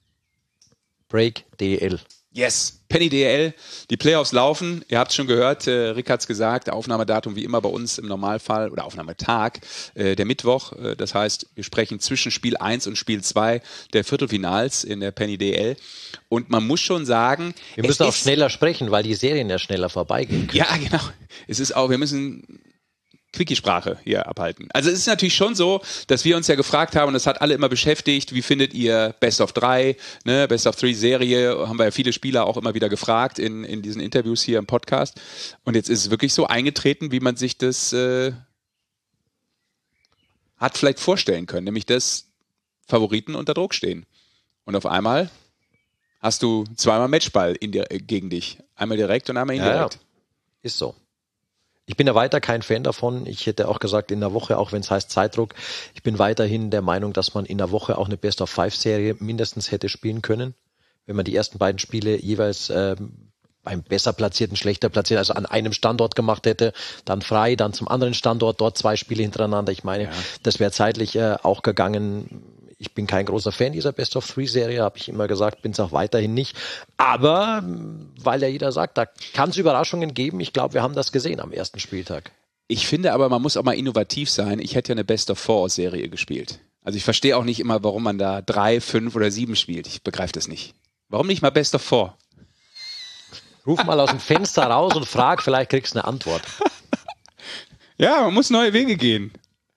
[SPEAKER 2] Break DEL.
[SPEAKER 1] Yes, Penny DEL, die Playoffs laufen, ihr habt es schon gehört, Rick hat es gesagt, Aufnahmedatum wie immer bei uns im Normalfall oder Aufnahmetag, der Mittwoch, das heißt, wir sprechen zwischen Spiel 1 und Spiel 2 der Viertelfinals in der Penny DEL und man muss schon sagen...
[SPEAKER 2] Wir müssen auch schneller sprechen, weil die Serien ja schneller vorbeigehen können.
[SPEAKER 1] Ja, genau, es ist auch, wir müssen... Quickie-Sprache hier abhalten. Also es ist natürlich schon so, dass wir uns ja gefragt haben, und das hat alle immer beschäftigt, wie findet ihr Best of 3, ne, Best of 3 Serie, haben wir ja viele Spieler auch immer wieder gefragt in diesen Interviews hier im Podcast. Und jetzt ist es wirklich so eingetreten, wie man sich das hat vielleicht vorstellen können, nämlich dass Favoriten unter Druck stehen. Und auf einmal hast du zweimal Matchball gegen dich. Einmal direkt und einmal indirekt.
[SPEAKER 2] Ja, ist so. Ich bin ja weiter kein Fan davon. Ich hätte auch gesagt, in der Woche, auch wenn es heißt Zeitdruck, ich bin weiterhin der Meinung, dass man in der Woche auch eine Best-of-5-Serie mindestens hätte spielen können. Wenn man die ersten beiden Spiele jeweils beim besser platzierten, schlechter platzierten, also an einem Standort gemacht hätte, dann frei, dann zum anderen Standort, dort 2 Spiele hintereinander. Ich meine, das wäre zeitlich auch gegangen. Ich bin kein großer Fan dieser Best-of-3-Serie, habe ich immer gesagt, bin es auch weiterhin nicht. Aber, weil ja jeder sagt, da kann es Überraschungen geben. Ich glaube, wir haben das gesehen am ersten Spieltag.
[SPEAKER 1] Ich finde aber, man muss auch mal innovativ sein. Ich hätte ja eine Best-of-4-Serie gespielt. Also ich verstehe auch nicht immer, warum man da 3, 5 oder 7 spielt. Ich begreife das nicht. Warum nicht mal Best-of-4?
[SPEAKER 2] Ruf mal aus dem Fenster raus und frag, vielleicht kriegst du eine Antwort.
[SPEAKER 1] Ja, man muss neue Wege gehen.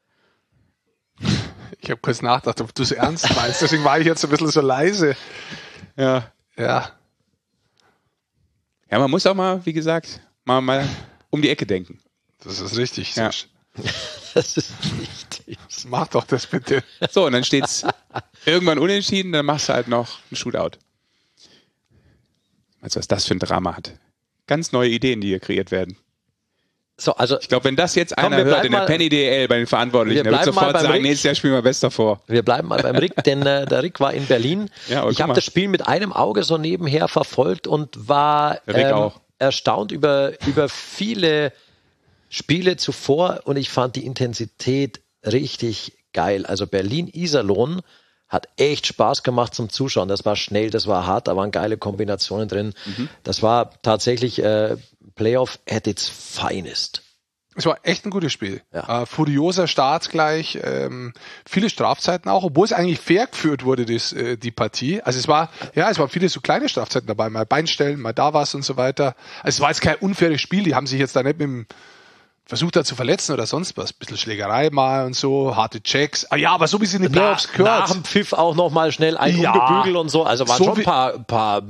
[SPEAKER 3] Ich habe kurz nachgedacht, ob du es ernst meinst. Deswegen war ich jetzt ein bisschen so leise.
[SPEAKER 1] Ja.
[SPEAKER 3] Ja.
[SPEAKER 1] Ja, man muss auch mal, wie gesagt, mal um die Ecke denken.
[SPEAKER 3] Das ist richtig.
[SPEAKER 1] Ja.
[SPEAKER 2] Das ist richtig.
[SPEAKER 3] Mach doch das bitte.
[SPEAKER 1] So, und dann steht's irgendwann unentschieden, dann machst du halt noch einen Shootout. Weißt du, was das für ein Drama hat? Ganz neue Ideen, die hier kreiert werden.
[SPEAKER 2] So, also,
[SPEAKER 1] ich glaube, wenn das jetzt einer hört in der Penny DEL bei den Verantwortlichen, der wird sofort sagen, nächstes Jahr spielen wir Best davor.
[SPEAKER 2] Wir bleiben mal beim Rick, denn der Rick war in Berlin.
[SPEAKER 1] Ja,
[SPEAKER 2] ich habe das Spiel mit einem Auge so nebenher verfolgt und war erstaunt über viele Spiele zuvor und ich fand die Intensität richtig geil. Also Berlin-Iserlohn hat echt Spaß gemacht zum Zuschauen. Das war schnell, das war hart, da waren geile Kombinationen drin. Das war tatsächlich Playoff at its finest.
[SPEAKER 3] Es war echt ein gutes Spiel.
[SPEAKER 2] Ja.
[SPEAKER 3] Furioser Start gleich, viele Strafzeiten auch, obwohl es eigentlich fair geführt wurde, die Partie. Also es waren viele so kleine Strafzeiten dabei, mal Beinstellen, mal da was und so weiter. Also es war jetzt kein unfaires Spiel, die haben sich jetzt da nicht mit dem versucht da zu verletzen oder sonst was. Ein bisschen Schlägerei mal und so, harte Checks. Ah ja, aber so wie sie in den Playoffs gehört.
[SPEAKER 2] Nach dem Pfiff auch noch mal schnell umgebügelt und so. Also waren schon ein paar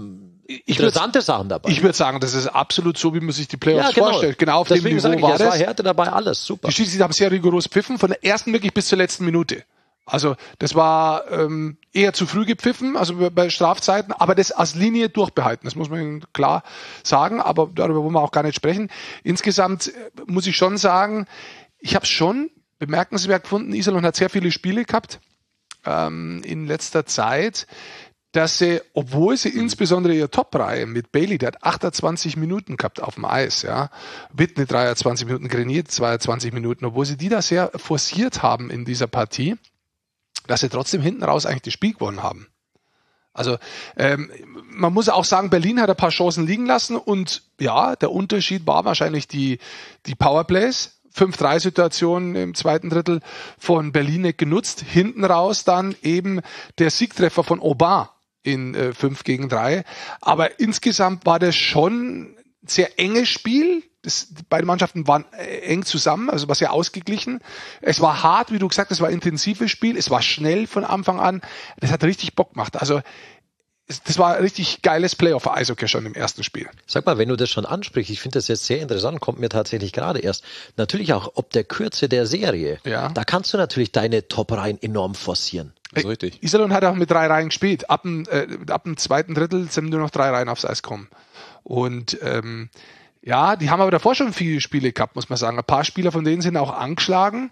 [SPEAKER 2] interessante Sachen dabei.
[SPEAKER 3] Ich würde sagen, das ist absolut so, wie man sich die Playoffs vorstellt. Genau auf
[SPEAKER 2] Deswegen
[SPEAKER 3] dem Niveau war
[SPEAKER 2] das.
[SPEAKER 3] das.
[SPEAKER 2] War Härte dabei, alles super.
[SPEAKER 3] Die Schiedsrichter haben sehr rigoros pfiffen, von der ersten wirklich bis zur letzten Minute. Also das war eher zu früh gepfiffen, also bei Strafzeiten, aber das als Linie durchbehalten, das muss man klar sagen, aber darüber wollen wir auch gar nicht sprechen. Insgesamt muss ich schon sagen, ich habe es schon bemerkenswert gefunden, Iserlohn hat sehr viele Spiele gehabt in letzter Zeit, dass sie, obwohl sie insbesondere ihre Top-Reihe mit Bailey, der hat 28 Minuten gehabt auf dem Eis, ja, Whitney 23 Minuten, Grenier 22 Minuten, obwohl sie die da sehr forciert haben in dieser Partie, dass sie trotzdem hinten raus eigentlich das Spiel gewonnen haben. Also man muss auch sagen, Berlin hat ein paar Chancen liegen lassen und ja, der Unterschied war wahrscheinlich die Powerplays. 5-3-Situationen im zweiten Drittel von Berlin nicht genutzt. Hinten raus dann eben der Siegtreffer von Aubin in 5-3. Aber insgesamt war das schon ein sehr enges Spiel. Beide Mannschaften waren eng zusammen, also war sehr ausgeglichen. Es war hart, wie du gesagt hast, es war ein intensives Spiel. Es war schnell von Anfang an. Das hat richtig Bock gemacht. Also das war ein richtig geiles Playoff-Eishockey schon im ersten Spiel.
[SPEAKER 2] Sag mal, wenn du das schon ansprichst, ich finde das jetzt sehr interessant, kommt mir tatsächlich gerade erst. Natürlich auch ob der Kürze der Serie. Ja. Da kannst du natürlich deine Top-Reihen enorm forcieren.
[SPEAKER 1] Das ist richtig.
[SPEAKER 3] Iserlohn hat auch mit 3 Reihen gespielt. Ab dem zweiten Drittel sind nur noch 3 Reihen aufs Eis gekommen. Und ja, die haben aber davor schon viele Spiele gehabt, muss man sagen. Ein paar Spieler von denen sind auch angeschlagen.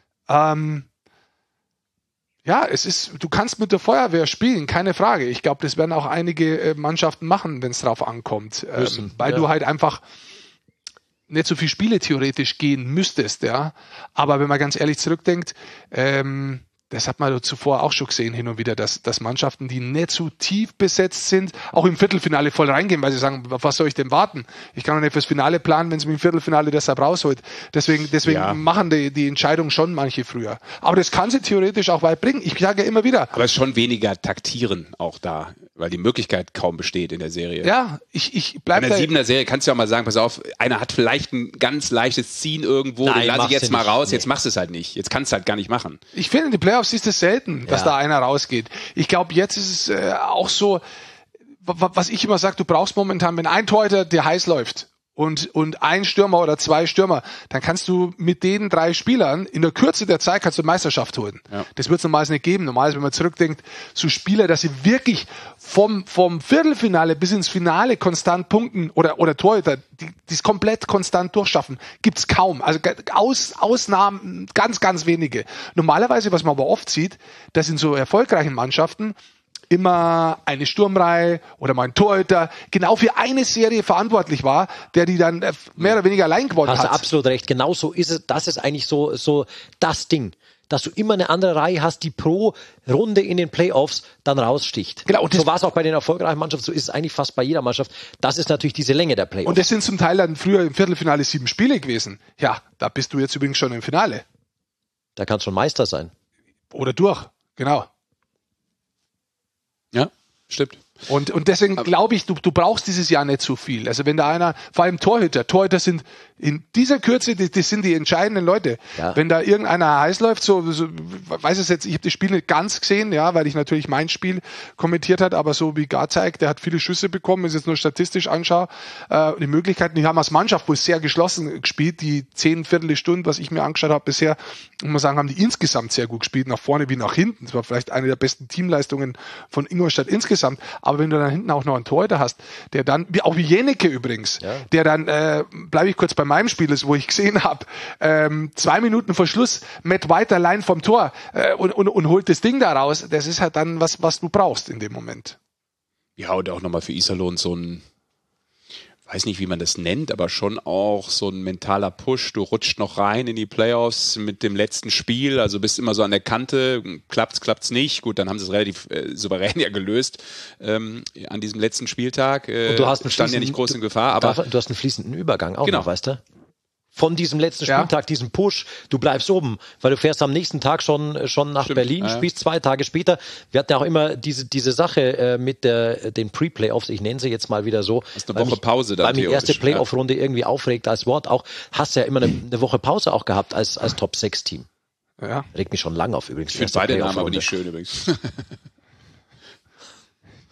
[SPEAKER 3] Ja, du kannst mit der Feuerwehr spielen, keine Frage. Ich glaube, das werden auch einige Mannschaften machen, wenn es drauf ankommt. Weil du halt einfach nicht so viele Spiele theoretisch gehen müsstest, ja. Aber wenn man ganz ehrlich zurückdenkt, das hat man zuvor auch schon gesehen hin und wieder, dass Mannschaften, die nicht so tief besetzt sind, auch im Viertelfinale voll reingehen, weil sie sagen, auf was soll ich denn warten? Ich kann doch nicht fürs Finale planen, wenn es mich im Viertelfinale deshalb rausholt. Deswegen machen die Entscheidung schon manche früher. Aber das kann sie theoretisch auch weit bringen. Ich sage ja immer wieder.
[SPEAKER 1] Aber es ist schon weniger Taktieren auch da, weil die Möglichkeit kaum besteht in der Serie.
[SPEAKER 3] Ja, ich bleibe
[SPEAKER 1] in der 7er Serie kannst du ja auch mal sagen, pass auf, einer hat vielleicht ein ganz leichtes Ziehen irgendwo, den lasse ich jetzt mal raus, jetzt machst du es halt nicht. Jetzt kannst du halt gar nicht machen.
[SPEAKER 3] Ich finde, die Playoffs ist es selten, dass da einer rausgeht. Ich glaube, jetzt ist es auch so, was ich immer sage, du brauchst momentan, wenn ein Torhüter der heiß läuft und ein Stürmer oder 2 Stürmer, dann kannst du mit den 3 Spielern in der Kürze der Zeit kannst du Meisterschaft holen. Ja. Das wird es normalerweise nicht geben. Normalerweise, wenn man zurückdenkt, so Spieler, dass sie wirklich vom Viertelfinale bis ins Finale konstant punkten oder Torhüter, die es komplett konstant durchschaffen, gibt's kaum. Also Ausnahmen ganz, ganz wenige. Normalerweise, was man aber oft sieht, dass in so erfolgreichen Mannschaften immer eine Sturmreihe oder mal ein Torhüter genau für eine Serie verantwortlich war, der die dann mehr oder weniger allein gewonnen hat.
[SPEAKER 2] Hast du absolut recht. Genau so ist es. Das ist eigentlich so das Ding, dass du immer eine andere Reihe hast, die pro Runde in den Playoffs dann raussticht. Genau. Und so war es auch bei den erfolgreichen Mannschaften. So ist es eigentlich fast bei jeder Mannschaft. Das ist natürlich diese Länge der Playoffs.
[SPEAKER 3] Und das sind zum Teil dann früher im Viertelfinale 7 Spiele gewesen. Ja, da bist du jetzt übrigens schon im Finale.
[SPEAKER 2] Da kannst du schon Meister sein.
[SPEAKER 3] Oder durch. Genau.
[SPEAKER 1] Ja, stimmt.
[SPEAKER 3] Und deswegen glaube ich, du brauchst dieses Jahr nicht so viel. Also wenn da einer, vor allem Torhüter sind in dieser Kürze, das sind die entscheidenden Leute. Ja. Wenn da irgendeiner heiß läuft, so weiß es jetzt, ich habe das Spiel nicht ganz gesehen, ja, weil ich natürlich mein Spiel kommentiert hat, aber so wie Garzijk, der hat viele Schüsse bekommen, wenn ich jetzt nur statistisch anschaue, die Möglichkeiten, die haben als Mannschaft wohl sehr geschlossen gespielt, die 10 Viertelstunde, was ich mir angeschaut habe bisher, muss man sagen, haben die insgesamt sehr gut gespielt, nach vorne wie nach hinten. Das war vielleicht eine der besten Teamleistungen von Ingolstadt insgesamt. Aber wenn du dann hinten auch noch einen Torhüter hast, der dann, auch wie Jeneke übrigens, der dann, bleibe ich kurz bei meinem Spiel, wo ich gesehen habe, 2 Minuten vor Schluss, Matt White allein vom Tor und holt das Ding da raus, das ist halt dann was du brauchst in dem Moment.
[SPEAKER 1] Ja, und auch nochmal für Iserlohn so ein, weiß nicht, wie man das nennt, aber schon auch so ein mentaler Push. Du rutscht noch rein in die Playoffs mit dem letzten Spiel, also bist immer so an der Kante, klappt's nicht. Gut, dann haben sie es relativ souverän ja gelöst an diesem letzten Spieltag.
[SPEAKER 2] Und du hast
[SPEAKER 1] stand ja nicht groß in Gefahr. Aber
[SPEAKER 2] du hast einen fließenden Übergang auch noch, weißt du? Von diesem letzten Spieltag, diesem Push, du bleibst oben, weil du fährst am nächsten Tag schon nach Berlin, spielst 2 Tage später. Wir hatten ja auch immer diese Sache mit den Pre-Playoffs, ich nenne sie jetzt mal wieder so.
[SPEAKER 1] Hast eine Woche Pause da.
[SPEAKER 2] Weil die erste Playoff-Runde irgendwie aufregt als Wort auch. Hast ja immer eine Woche Pause auch gehabt als Top-6-Team. Ja. Regt mich schon lange auf übrigens.
[SPEAKER 1] Ich finde beide Namen aber nicht schön übrigens.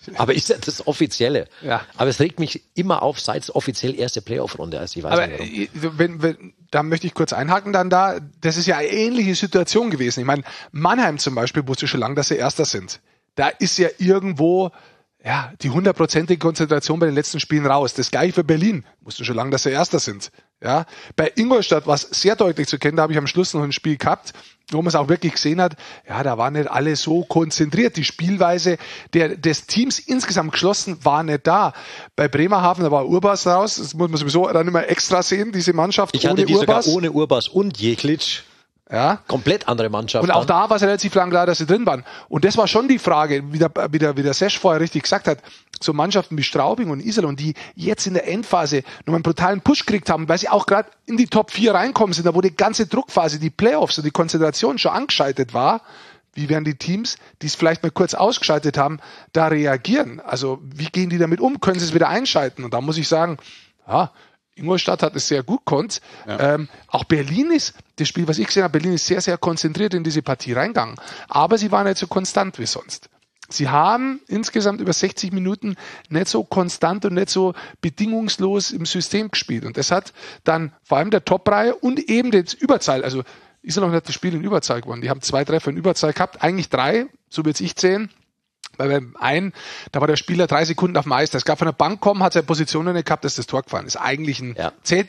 [SPEAKER 2] Aber ist das Offizielle?
[SPEAKER 3] Ja.
[SPEAKER 2] Aber es regt mich immer auf, seit es offiziell erste Playoff-Runde ist. Ich weiß
[SPEAKER 3] Aber
[SPEAKER 2] nicht warum.
[SPEAKER 3] da möchte ich kurz einhaken das ist ja eine ähnliche Situation gewesen. Ich meine, Mannheim zum Beispiel wusste schon lange, dass sie Erster sind. Da ist ja irgendwo die 100%ige Konzentration bei den letzten Spielen raus. Das gleiche für Berlin. Wussten schon lange, dass sie Erster sind. Ja, bei Ingolstadt war es sehr deutlich zu kennen, da habe ich am Schluss noch ein Spiel gehabt, wo man es auch wirklich gesehen hat, da waren nicht alle so konzentriert. Die Spielweise des Teams insgesamt geschlossen war nicht da. Bei Bremerhaven, da war Urbas raus, das muss man sowieso dann immer extra sehen, diese Mannschaft
[SPEAKER 2] ich hatte die Urbas. Sogar ohne Urbas und Jeklic. Ja. Komplett andere Mannschaft.
[SPEAKER 3] Und auch da war es relativ lang klar, dass sie drin waren. Und das war schon die Frage, wie der Sesch vorher richtig gesagt hat, so Mannschaften wie Straubing und Iserlohn, die jetzt in der Endphase noch einen brutalen Push gekriegt haben, weil sie auch gerade in die Top 4 reinkommen sind, da wo die ganze Druckphase, die Playoffs und die Konzentration schon angeschaltet war, wie werden die Teams, die es vielleicht mal kurz ausgeschaltet haben, da reagieren? Also wie gehen die damit um? Können sie es wieder einschalten? Und da muss ich sagen, Ingolstadt hat es sehr gut konnt. Ja. Auch Berlin ist, das Spiel, was ich gesehen habe, Berlin ist sehr, sehr konzentriert in diese Partie reingegangen. Aber sie waren nicht so konstant wie sonst. Sie haben insgesamt über 60 Minuten nicht so konstant und nicht so bedingungslos im System gespielt. Und das hat dann vor allem der Top-Reihe und eben die Überzahl, also Iserlohn hat das Spiel in Überzahl gewonnen. Die haben 2 Treffer in Überzahl gehabt, eigentlich 3, so würde ich sehen. Weil beim einen, da war der Spieler 3 Sekunden auf dem Eis. Das gab von der Bank kommen, hat seine Position nicht gehabt, dass das Tor gefahren ist. Eigentlich zählt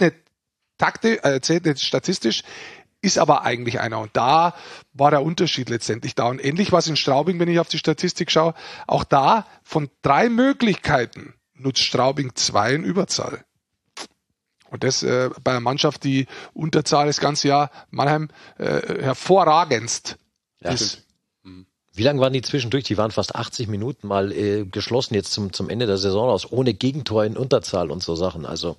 [SPEAKER 3] nicht statistisch, ist aber eigentlich einer. Und da war der Unterschied letztendlich da. Und ähnlich war es in Straubing, wenn ich auf die Statistik schaue. Auch da von 3 Möglichkeiten nutzt Straubing 2 in Überzahl. Und das bei einer Mannschaft, die Unterzahl das ganze Jahr, Mannheim, hervorragendst ist.
[SPEAKER 2] Wie lange waren die zwischendurch? Die waren fast 80 Minuten mal geschlossen jetzt zum Ende der Saison aus, ohne Gegentor in Unterzahl und so Sachen. Also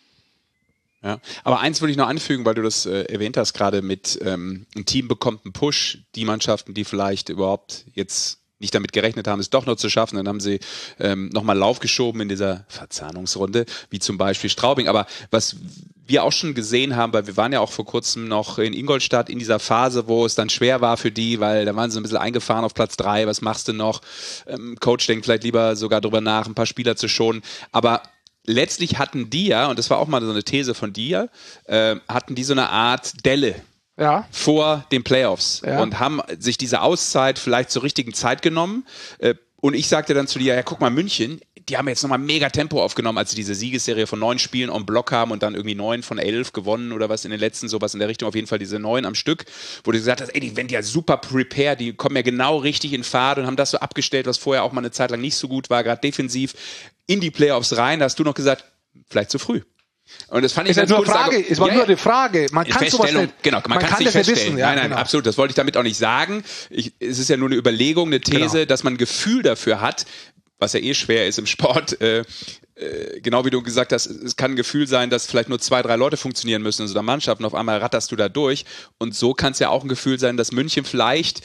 [SPEAKER 1] ja, aber eins würde ich noch anfügen, weil du das erwähnt hast, gerade mit ein Team bekommt einen Push, die Mannschaften, die vielleicht überhaupt jetzt nicht damit gerechnet haben, es doch noch zu schaffen, dann haben sie nochmal Lauf geschoben in dieser Verzahnungsrunde, wie zum Beispiel Straubing. Aber was wir auch schon gesehen haben, weil wir waren ja auch vor kurzem noch in Ingolstadt in dieser Phase, wo es dann schwer war für die, weil da waren sie ein bisschen eingefahren auf Platz 3, was machst du noch? Coach denkt vielleicht lieber sogar drüber nach, ein paar Spieler zu schonen, aber letztlich hatten die ja, und das war auch mal so eine These von dir, hatten die so eine Art Delle vor den Playoffs und haben sich diese Auszeit vielleicht zur richtigen Zeit genommen. Und ich sagte dann zu dir, guck mal, München, die haben jetzt nochmal mega Tempo aufgenommen, als sie diese Siegesserie von 9 Spielen en bloc haben und dann irgendwie 9 von 11 gewonnen oder was in den letzten, sowas in der Richtung, auf jeden Fall diese 9 am Stück, wo du gesagt hast, die werden ja super prepared, die kommen ja genau richtig in Fahrt und haben das so abgestellt, was vorher auch mal eine Zeit lang nicht so gut war, gerade defensiv in die Playoffs rein. Da hast du noch gesagt, vielleicht zu früh. Und das fand ich
[SPEAKER 3] ganz gut. Es war nur eine Frage. Man kann sowas nicht.
[SPEAKER 1] Genau, man kann es nicht feststellen. Nein, absolut. Das wollte ich damit auch nicht sagen. Es ist ja nur eine Überlegung, eine These, dass man ein Gefühl dafür hat, was ja schwer ist im Sport. Genau wie du gesagt hast, es kann ein Gefühl sein, dass vielleicht nur 2, 3 Leute funktionieren müssen in so einer Mannschaft und auf einmal ratterst du da durch. Und so kann es ja auch ein Gefühl sein, dass München vielleicht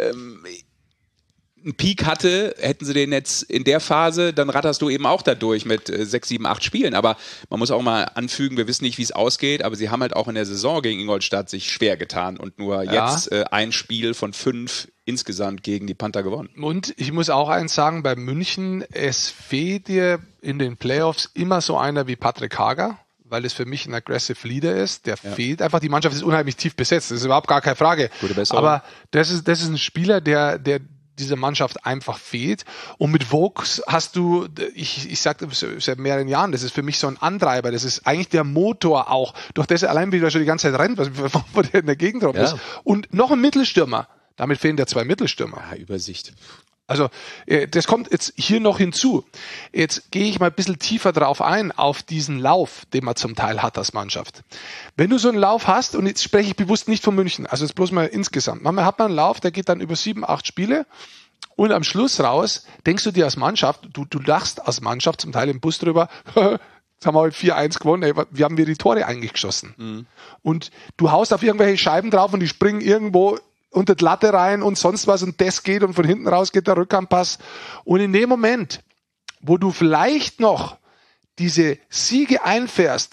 [SPEAKER 1] einen Peak hatte, hätten sie den jetzt in der Phase, dann ratterst du eben auch da durch mit 6, 7, 8 Spielen. Aber man muss auch mal anfügen, wir wissen nicht, wie es ausgeht, aber sie haben halt auch in der Saison gegen Ingolstadt sich schwer getan und nur jetzt ein Spiel von 5 insgesamt gegen die Panther gewonnen.
[SPEAKER 3] Und ich muss auch eins sagen, bei München, es fehlt dir in den Playoffs immer so einer wie Patrick Hager, weil es für mich ein aggressive Leader ist. Der fehlt einfach. Die Mannschaft ist unheimlich tief besetzt. Das ist überhaupt gar keine Frage.
[SPEAKER 1] Gute Besserung.
[SPEAKER 3] Aber das ist ein Spieler, der dieser Mannschaft einfach fehlt. Und mit Vokes hast du, ich sagte seit mehreren Jahren, das ist für mich so ein Antreiber, das ist eigentlich der Motor auch, durch das er allein wieder schon die ganze Zeit rennt, wo der in der Gegend drauf ist. Und noch ein Mittelstürmer. Damit fehlen ja 2 Mittelstürmer.
[SPEAKER 1] Ja, Übersicht.
[SPEAKER 3] Also das kommt jetzt hier noch hinzu. Jetzt gehe ich mal ein bisschen tiefer drauf ein, auf diesen Lauf, den man zum Teil hat als Mannschaft. Wenn du so einen Lauf hast, und jetzt spreche ich bewusst nicht von München, also jetzt bloß mal insgesamt. Manchmal hat man einen Lauf, der geht dann über 7, 8 Spiele und am Schluss raus denkst du dir als Mannschaft, du lachst als Mannschaft zum Teil im Bus drüber, jetzt haben wir heute 4-1 gewonnen, wie haben wir die Tore eigentlich geschossen? Mhm. Und du haust auf irgendwelche Scheiben drauf und die springen irgendwo unter die Latte rein und sonst was und das geht und von hinten raus geht der Rückhandpass. Und in dem Moment, wo du vielleicht noch diese Siege einfährst,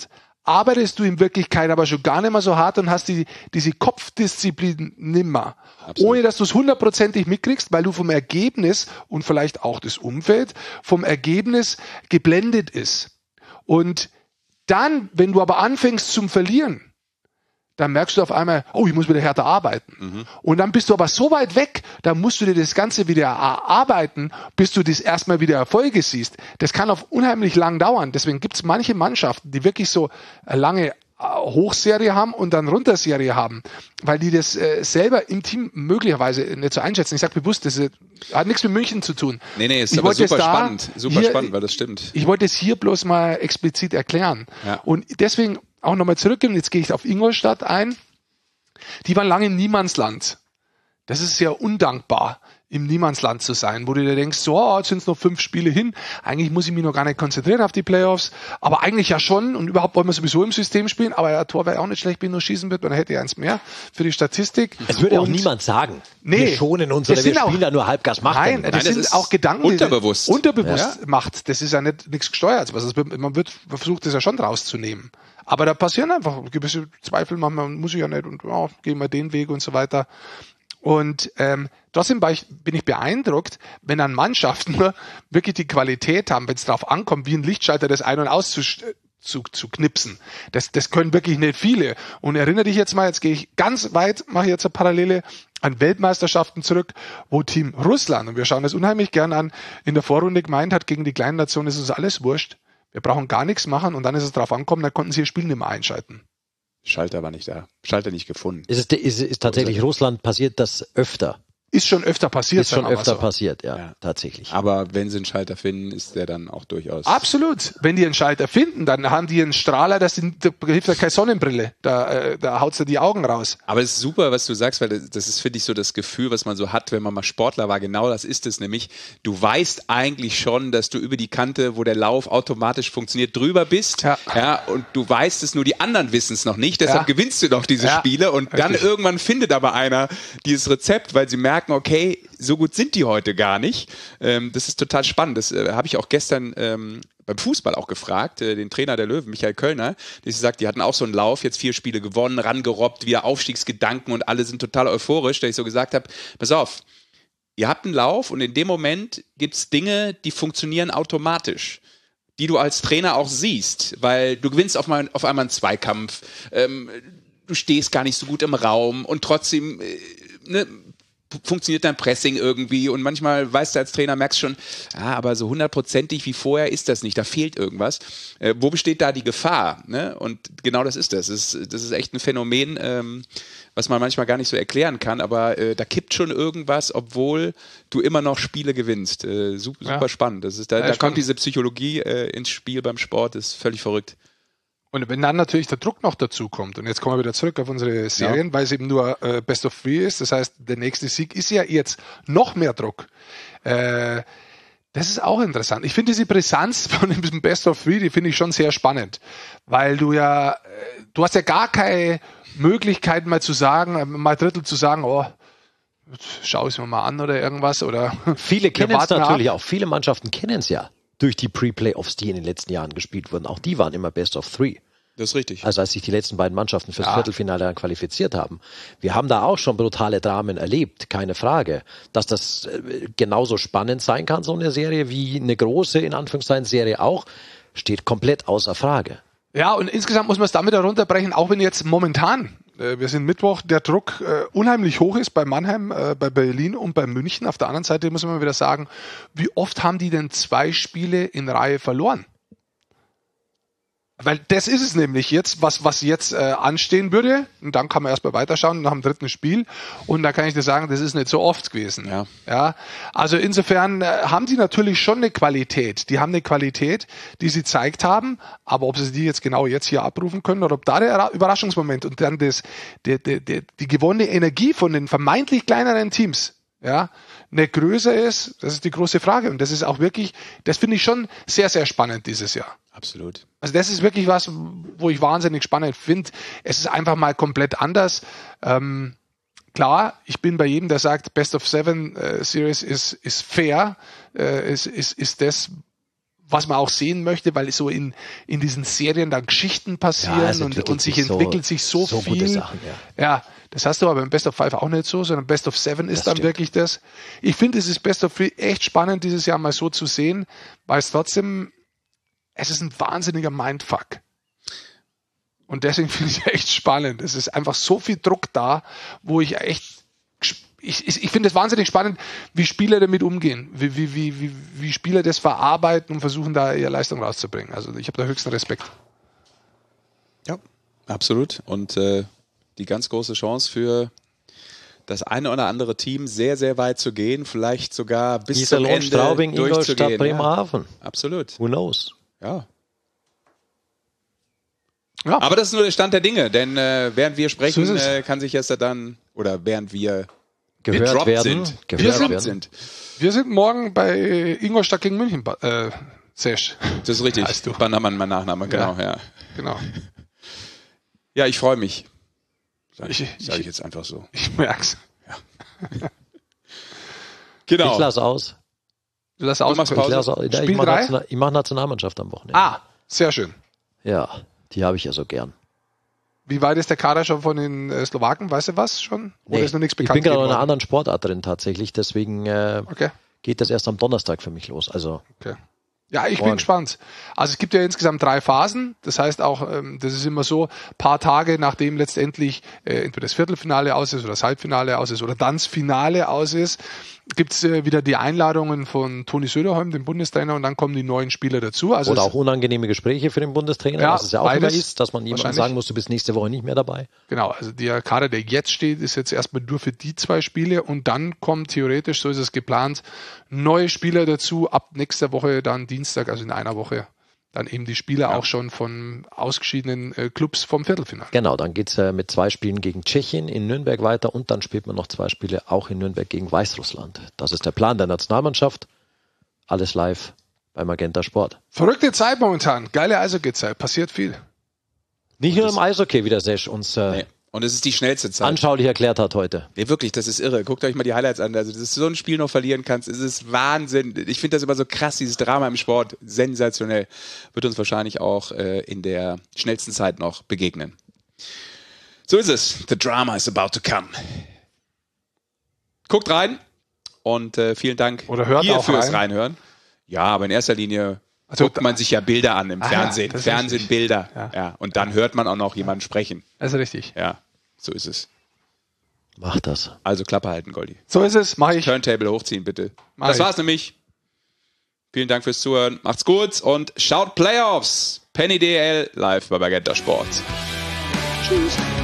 [SPEAKER 3] arbeitest du in Wirklichkeit aber schon gar nicht mehr so hart und hast diese Kopfdisziplin nimmer. Absolut. Ohne dass du es 100%ig mitkriegst, weil du vom Ergebnis und vielleicht auch das Umfeld vom Ergebnis geblendet ist. Und dann, wenn du aber anfängst zum Verlieren, dann merkst du auf einmal, oh, ich muss wieder härter arbeiten. Und dann bist du aber so weit weg, dann musst du dir das Ganze wieder erarbeiten, bis du das erstmal wieder Erfolge siehst. Das kann auf unheimlich lang dauern. Deswegen gibt es manche Mannschaften, die wirklich so eine lange Hochserie haben und dann Runterserie haben, weil die das selber im Team möglicherweise nicht so einschätzen. Ich sage bewusst, das hat nichts mit München zu tun.
[SPEAKER 1] Nee, ist aber super spannend, weil das stimmt.
[SPEAKER 3] Ich wollte es hier bloß mal explizit erklären. Ja. Und deswegen auch nochmal zurückgehen, jetzt gehe ich auf Ingolstadt ein. Die waren lange im Niemandsland. Das ist sehr undankbar, im Niemandsland zu sein, wo du dir denkst, so, jetzt sind es noch 5 Spiele hin, eigentlich muss ich mich noch gar nicht konzentrieren auf die Playoffs, aber eigentlich ja schon und überhaupt wollen wir sowieso im System spielen, aber der Tor wäre auch nicht schlecht, wenn nur schießen wird, dann hätte er eins mehr für die Statistik.
[SPEAKER 2] Es würde auch niemand sagen, wir schonen uns oder wir spielen da nur Halbgas macht.
[SPEAKER 3] Nein, das sind auch Gedanken,
[SPEAKER 1] unterbewusst
[SPEAKER 3] macht. Das ist ja nichts Gesteuertes, man versucht das ja schon rauszunehmen. Aber da passieren einfach gewisse Zweifel, manchmal muss ich ja nicht und gehen wir den Weg und so weiter. Und trotzdem bin ich beeindruckt, wenn dann Mannschaften wirklich die Qualität haben, wenn es darauf ankommt, wie ein Lichtschalter das ein- und zu knipsen. Das können wirklich nicht viele. Und erinnere dich jetzt mal, jetzt gehe ich ganz weit, mache jetzt eine Parallele an Weltmeisterschaften zurück, wo Team Russland, und wir schauen das unheimlich gern an, in der Vorrunde gemeint hat, gegen die kleinen Nationen ist uns alles wurscht. Wir brauchen gar nichts machen und dann ist es drauf angekommen, dann konnten sie ihr Spiel nicht mehr einschalten.
[SPEAKER 1] Schalter war nicht da. Schalter nicht gefunden.
[SPEAKER 2] Ist tatsächlich Russland passiert das öfter?
[SPEAKER 3] Ist schon öfter passiert.
[SPEAKER 2] Passiert, ja, tatsächlich.
[SPEAKER 1] Aber wenn sie einen Schalter finden, ist der dann auch durchaus...
[SPEAKER 3] Absolut. Wenn die einen Schalter finden, dann haben die einen Strahler, da hilft ja keine Sonnenbrille. Da haut's ja die Augen raus.
[SPEAKER 1] Aber es ist super, was du sagst, weil das ist, finde ich, so das Gefühl, was man so hat, wenn man mal Sportler war. Genau das ist es nämlich. Du weißt eigentlich schon, dass du über die Kante, wo der Lauf automatisch funktioniert, drüber bist. Ja, und du weißt es, nur die anderen wissen es noch nicht. Deshalb gewinnst du doch diese Spiele. Und dann irgendwann findet aber einer dieses Rezept, weil sie merken, okay, so gut sind die heute gar nicht. Das ist total spannend. Das habe ich auch gestern beim Fußball auch gefragt, den Trainer der Löwen, Michael Kölner, der sagt, die hatten auch so einen Lauf, jetzt 4 Spiele gewonnen, rangerobbt, wieder Aufstiegsgedanken und alle sind total euphorisch, dass ich so gesagt habe, pass auf, ihr habt einen Lauf und in dem Moment gibt es Dinge, die funktionieren automatisch, die du als Trainer auch siehst, weil du gewinnst auf einmal einen Zweikampf, du stehst gar nicht so gut im Raum und trotzdem funktioniert dein Pressing irgendwie und manchmal weißt du als Trainer, merkst schon, aber so 100%ig wie vorher ist das nicht, da fehlt irgendwas. Wo besteht da die Gefahr? Ne? Und genau das ist das. Das ist echt ein Phänomen, was man manchmal gar nicht so erklären kann, aber da kippt schon irgendwas, obwohl du immer noch Spiele gewinnst. Super spannend. Da kommt diese Psychologie ins Spiel beim Sport, das ist völlig verrückt.
[SPEAKER 3] Und wenn dann natürlich der Druck noch dazu kommt, und jetzt kommen wir wieder zurück auf unsere Serien, weil es eben nur Best of 3 ist, das heißt, der nächste Sieg ist ja jetzt noch mehr Druck. Das ist auch interessant. Ich finde diese Brisanz von diesem Best of 3, die finde ich schon sehr spannend, weil du hast ja gar keine Möglichkeit mal zu sagen, mal Drittel zu sagen, schau es mir mal an oder irgendwas. Oder
[SPEAKER 2] viele kennen es natürlich auch, viele Mannschaften kennen es ja. Durch die Pre-Playoffs, die in den letzten Jahren gespielt wurden. Auch die waren immer Best of 3.
[SPEAKER 1] Das ist richtig.
[SPEAKER 2] Also als sich die letzten beiden Mannschaften fürs Viertelfinale dann qualifiziert haben. Wir haben da auch schon brutale Dramen erlebt, keine Frage. Dass das genauso spannend sein kann, so eine Serie, wie eine große, in Anführungszeichen, Serie auch, steht komplett außer Frage.
[SPEAKER 3] Ja, und insgesamt muss man es damit herunterbrechen, auch wenn jetzt momentan, wir sind Mittwoch, der Druck unheimlich hoch ist bei Mannheim, bei Berlin und bei München. Auf der anderen Seite muss man wieder sagen, wie oft haben die denn 2 Spiele in Reihe verloren? Weil das ist es nämlich jetzt, was jetzt anstehen würde. Und dann kann man erstmal weiterschauen nach dem 3. Spiel. Und da kann ich dir sagen, das ist nicht so oft gewesen. Ja. Also insofern haben die natürlich schon eine Qualität. Die haben eine Qualität, die sie gezeigt haben. Aber ob sie die jetzt genau jetzt hier abrufen können oder ob da der Überraschungsmoment und dann die gewonnene Energie von den vermeintlich kleineren Teams nicht größer ist, das ist die große Frage. Und das ist auch wirklich, das finde ich schon sehr, sehr spannend dieses Jahr.
[SPEAKER 1] Absolut.
[SPEAKER 3] Also das ist wirklich was, wo ich wahnsinnig spannend finde. Es ist einfach mal komplett anders. Klar, ich bin bei jedem, der sagt, Best of 7 Series ist fair, ist das, was man auch sehen möchte, weil so in diesen Serien dann Geschichten passieren und sich entwickelt sich so viel.
[SPEAKER 2] Gute Sachen,
[SPEAKER 3] ja, das hast du aber im Best of 5 auch nicht so, sondern Best of 7 ist dann wirklich das. Ich finde, es ist Best of 3 echt spannend, dieses Jahr mal so zu sehen, weil es trotzdem, es ist ein wahnsinniger Mindfuck. Und deswegen finde ich es echt spannend. Es ist einfach so viel Druck da, wo ich echt, ich finde es wahnsinnig spannend, wie Spieler damit umgehen, wie Spieler das verarbeiten und versuchen, da ihre Leistung rauszubringen. Also ich habe da höchsten Respekt.
[SPEAKER 1] Ja, absolut. Und die ganz große Chance für das eine oder andere Team, sehr, sehr weit zu gehen, vielleicht sogar bis zum Ende
[SPEAKER 2] Straubing,
[SPEAKER 1] durchzugehen.
[SPEAKER 2] Ingolstadt, Bremerhaven.
[SPEAKER 1] Ja, absolut.
[SPEAKER 2] Who knows?
[SPEAKER 1] Ja. Aber das ist nur der Stand der Dinge, denn während wir sprechen, kann sich jetzt dann, oder während wir
[SPEAKER 2] gehört werden.
[SPEAKER 3] Wir sind morgen bei Ingolstadt gegen München, Sesh.
[SPEAKER 1] Das ist richtig.
[SPEAKER 3] Weißt du.
[SPEAKER 1] Bannermann, mein Nachname, genau. Ja.
[SPEAKER 3] Genau.
[SPEAKER 1] Ja, ich freue mich. Sag ich jetzt einfach so.
[SPEAKER 3] Ich merk's.
[SPEAKER 1] Ja. Genau.
[SPEAKER 2] Ich lasse aus.
[SPEAKER 3] Du lässt aus.
[SPEAKER 2] Ich mache Nationalmannschaft am Wochenende.
[SPEAKER 3] Ah, sehr schön.
[SPEAKER 2] Ja, die habe ich ja so gern.
[SPEAKER 3] Wie weit ist der Kader schon von den Slowaken? Weißt du was schon? Oder ist noch nichts bekannt?
[SPEAKER 2] Ich bin gerade in einer anderen Sportart drin tatsächlich, deswegen geht das erst am Donnerstag für mich los. Also
[SPEAKER 3] okay. Ja, ich bin gespannt. Also es gibt ja insgesamt 3 Phasen. Das heißt auch, das ist immer so, paar Tage nachdem letztendlich entweder das Viertelfinale aus ist oder das Halbfinale aus ist oder dann das Finale aus ist, gibt's wieder die Einladungen von Toni Söderholm, dem Bundestrainer, und dann kommen die neuen Spieler dazu. Also
[SPEAKER 2] oder auch unangenehme Gespräche für den Bundestrainer, was es ja auch immer ist, dass man jemandem sagen muss, du bist nächste Woche nicht mehr dabei.
[SPEAKER 3] Genau, also der Kader, der jetzt steht, ist jetzt erstmal nur für die 2 Spiele und dann kommen theoretisch, so ist es geplant, neue Spieler dazu, ab nächster Woche dann Dienstag, also in einer Woche, dann eben die Spieler auch schon von ausgeschiedenen Clubs vom Viertelfinale.
[SPEAKER 2] Genau, dann geht's mit 2 Spielen gegen Tschechien in Nürnberg weiter und dann spielt man noch 2 Spiele auch in Nürnberg gegen Weißrussland. Das ist der Plan der Nationalmannschaft. Alles live bei Magenta Sport.
[SPEAKER 3] Verrückte Zeit momentan, geile Eishockey-Zeit, passiert viel.
[SPEAKER 2] Nicht nur im Eishockey, wie der Sesh uns
[SPEAKER 1] und es ist die schnellste Zeit.
[SPEAKER 2] Anschaulich erklärt hat heute.
[SPEAKER 1] Nee, wirklich, das ist irre. Guckt euch mal die Highlights an. Also, dass du so ein Spiel noch verlieren kannst, ist es Wahnsinn. Ich finde das immer so krass, dieses Drama im Sport. Sensationell. Wird uns wahrscheinlich auch in der schnellsten Zeit noch begegnen. So ist es. The drama is about to come. Guckt rein und vielen Dank
[SPEAKER 3] oder hört
[SPEAKER 1] hier
[SPEAKER 3] auch
[SPEAKER 1] fürs Reinhören. Ja, aber in erster Linie guckt man sich ja Bilder an im Fernsehen. Fernsehen, Bilder. Ja. Und dann hört man auch noch jemanden sprechen.
[SPEAKER 3] Das ist richtig.
[SPEAKER 1] Ja, so ist es.
[SPEAKER 2] Mach das.
[SPEAKER 1] Also Klappe halten, Goldi.
[SPEAKER 3] So ist es, mach ich.
[SPEAKER 1] Turntable hochziehen, bitte. Das war's nämlich. Vielen Dank fürs Zuhören. Macht's gut und schaut Playoffs. Penny DL live bei Magenta Sport.
[SPEAKER 3] Tschüss.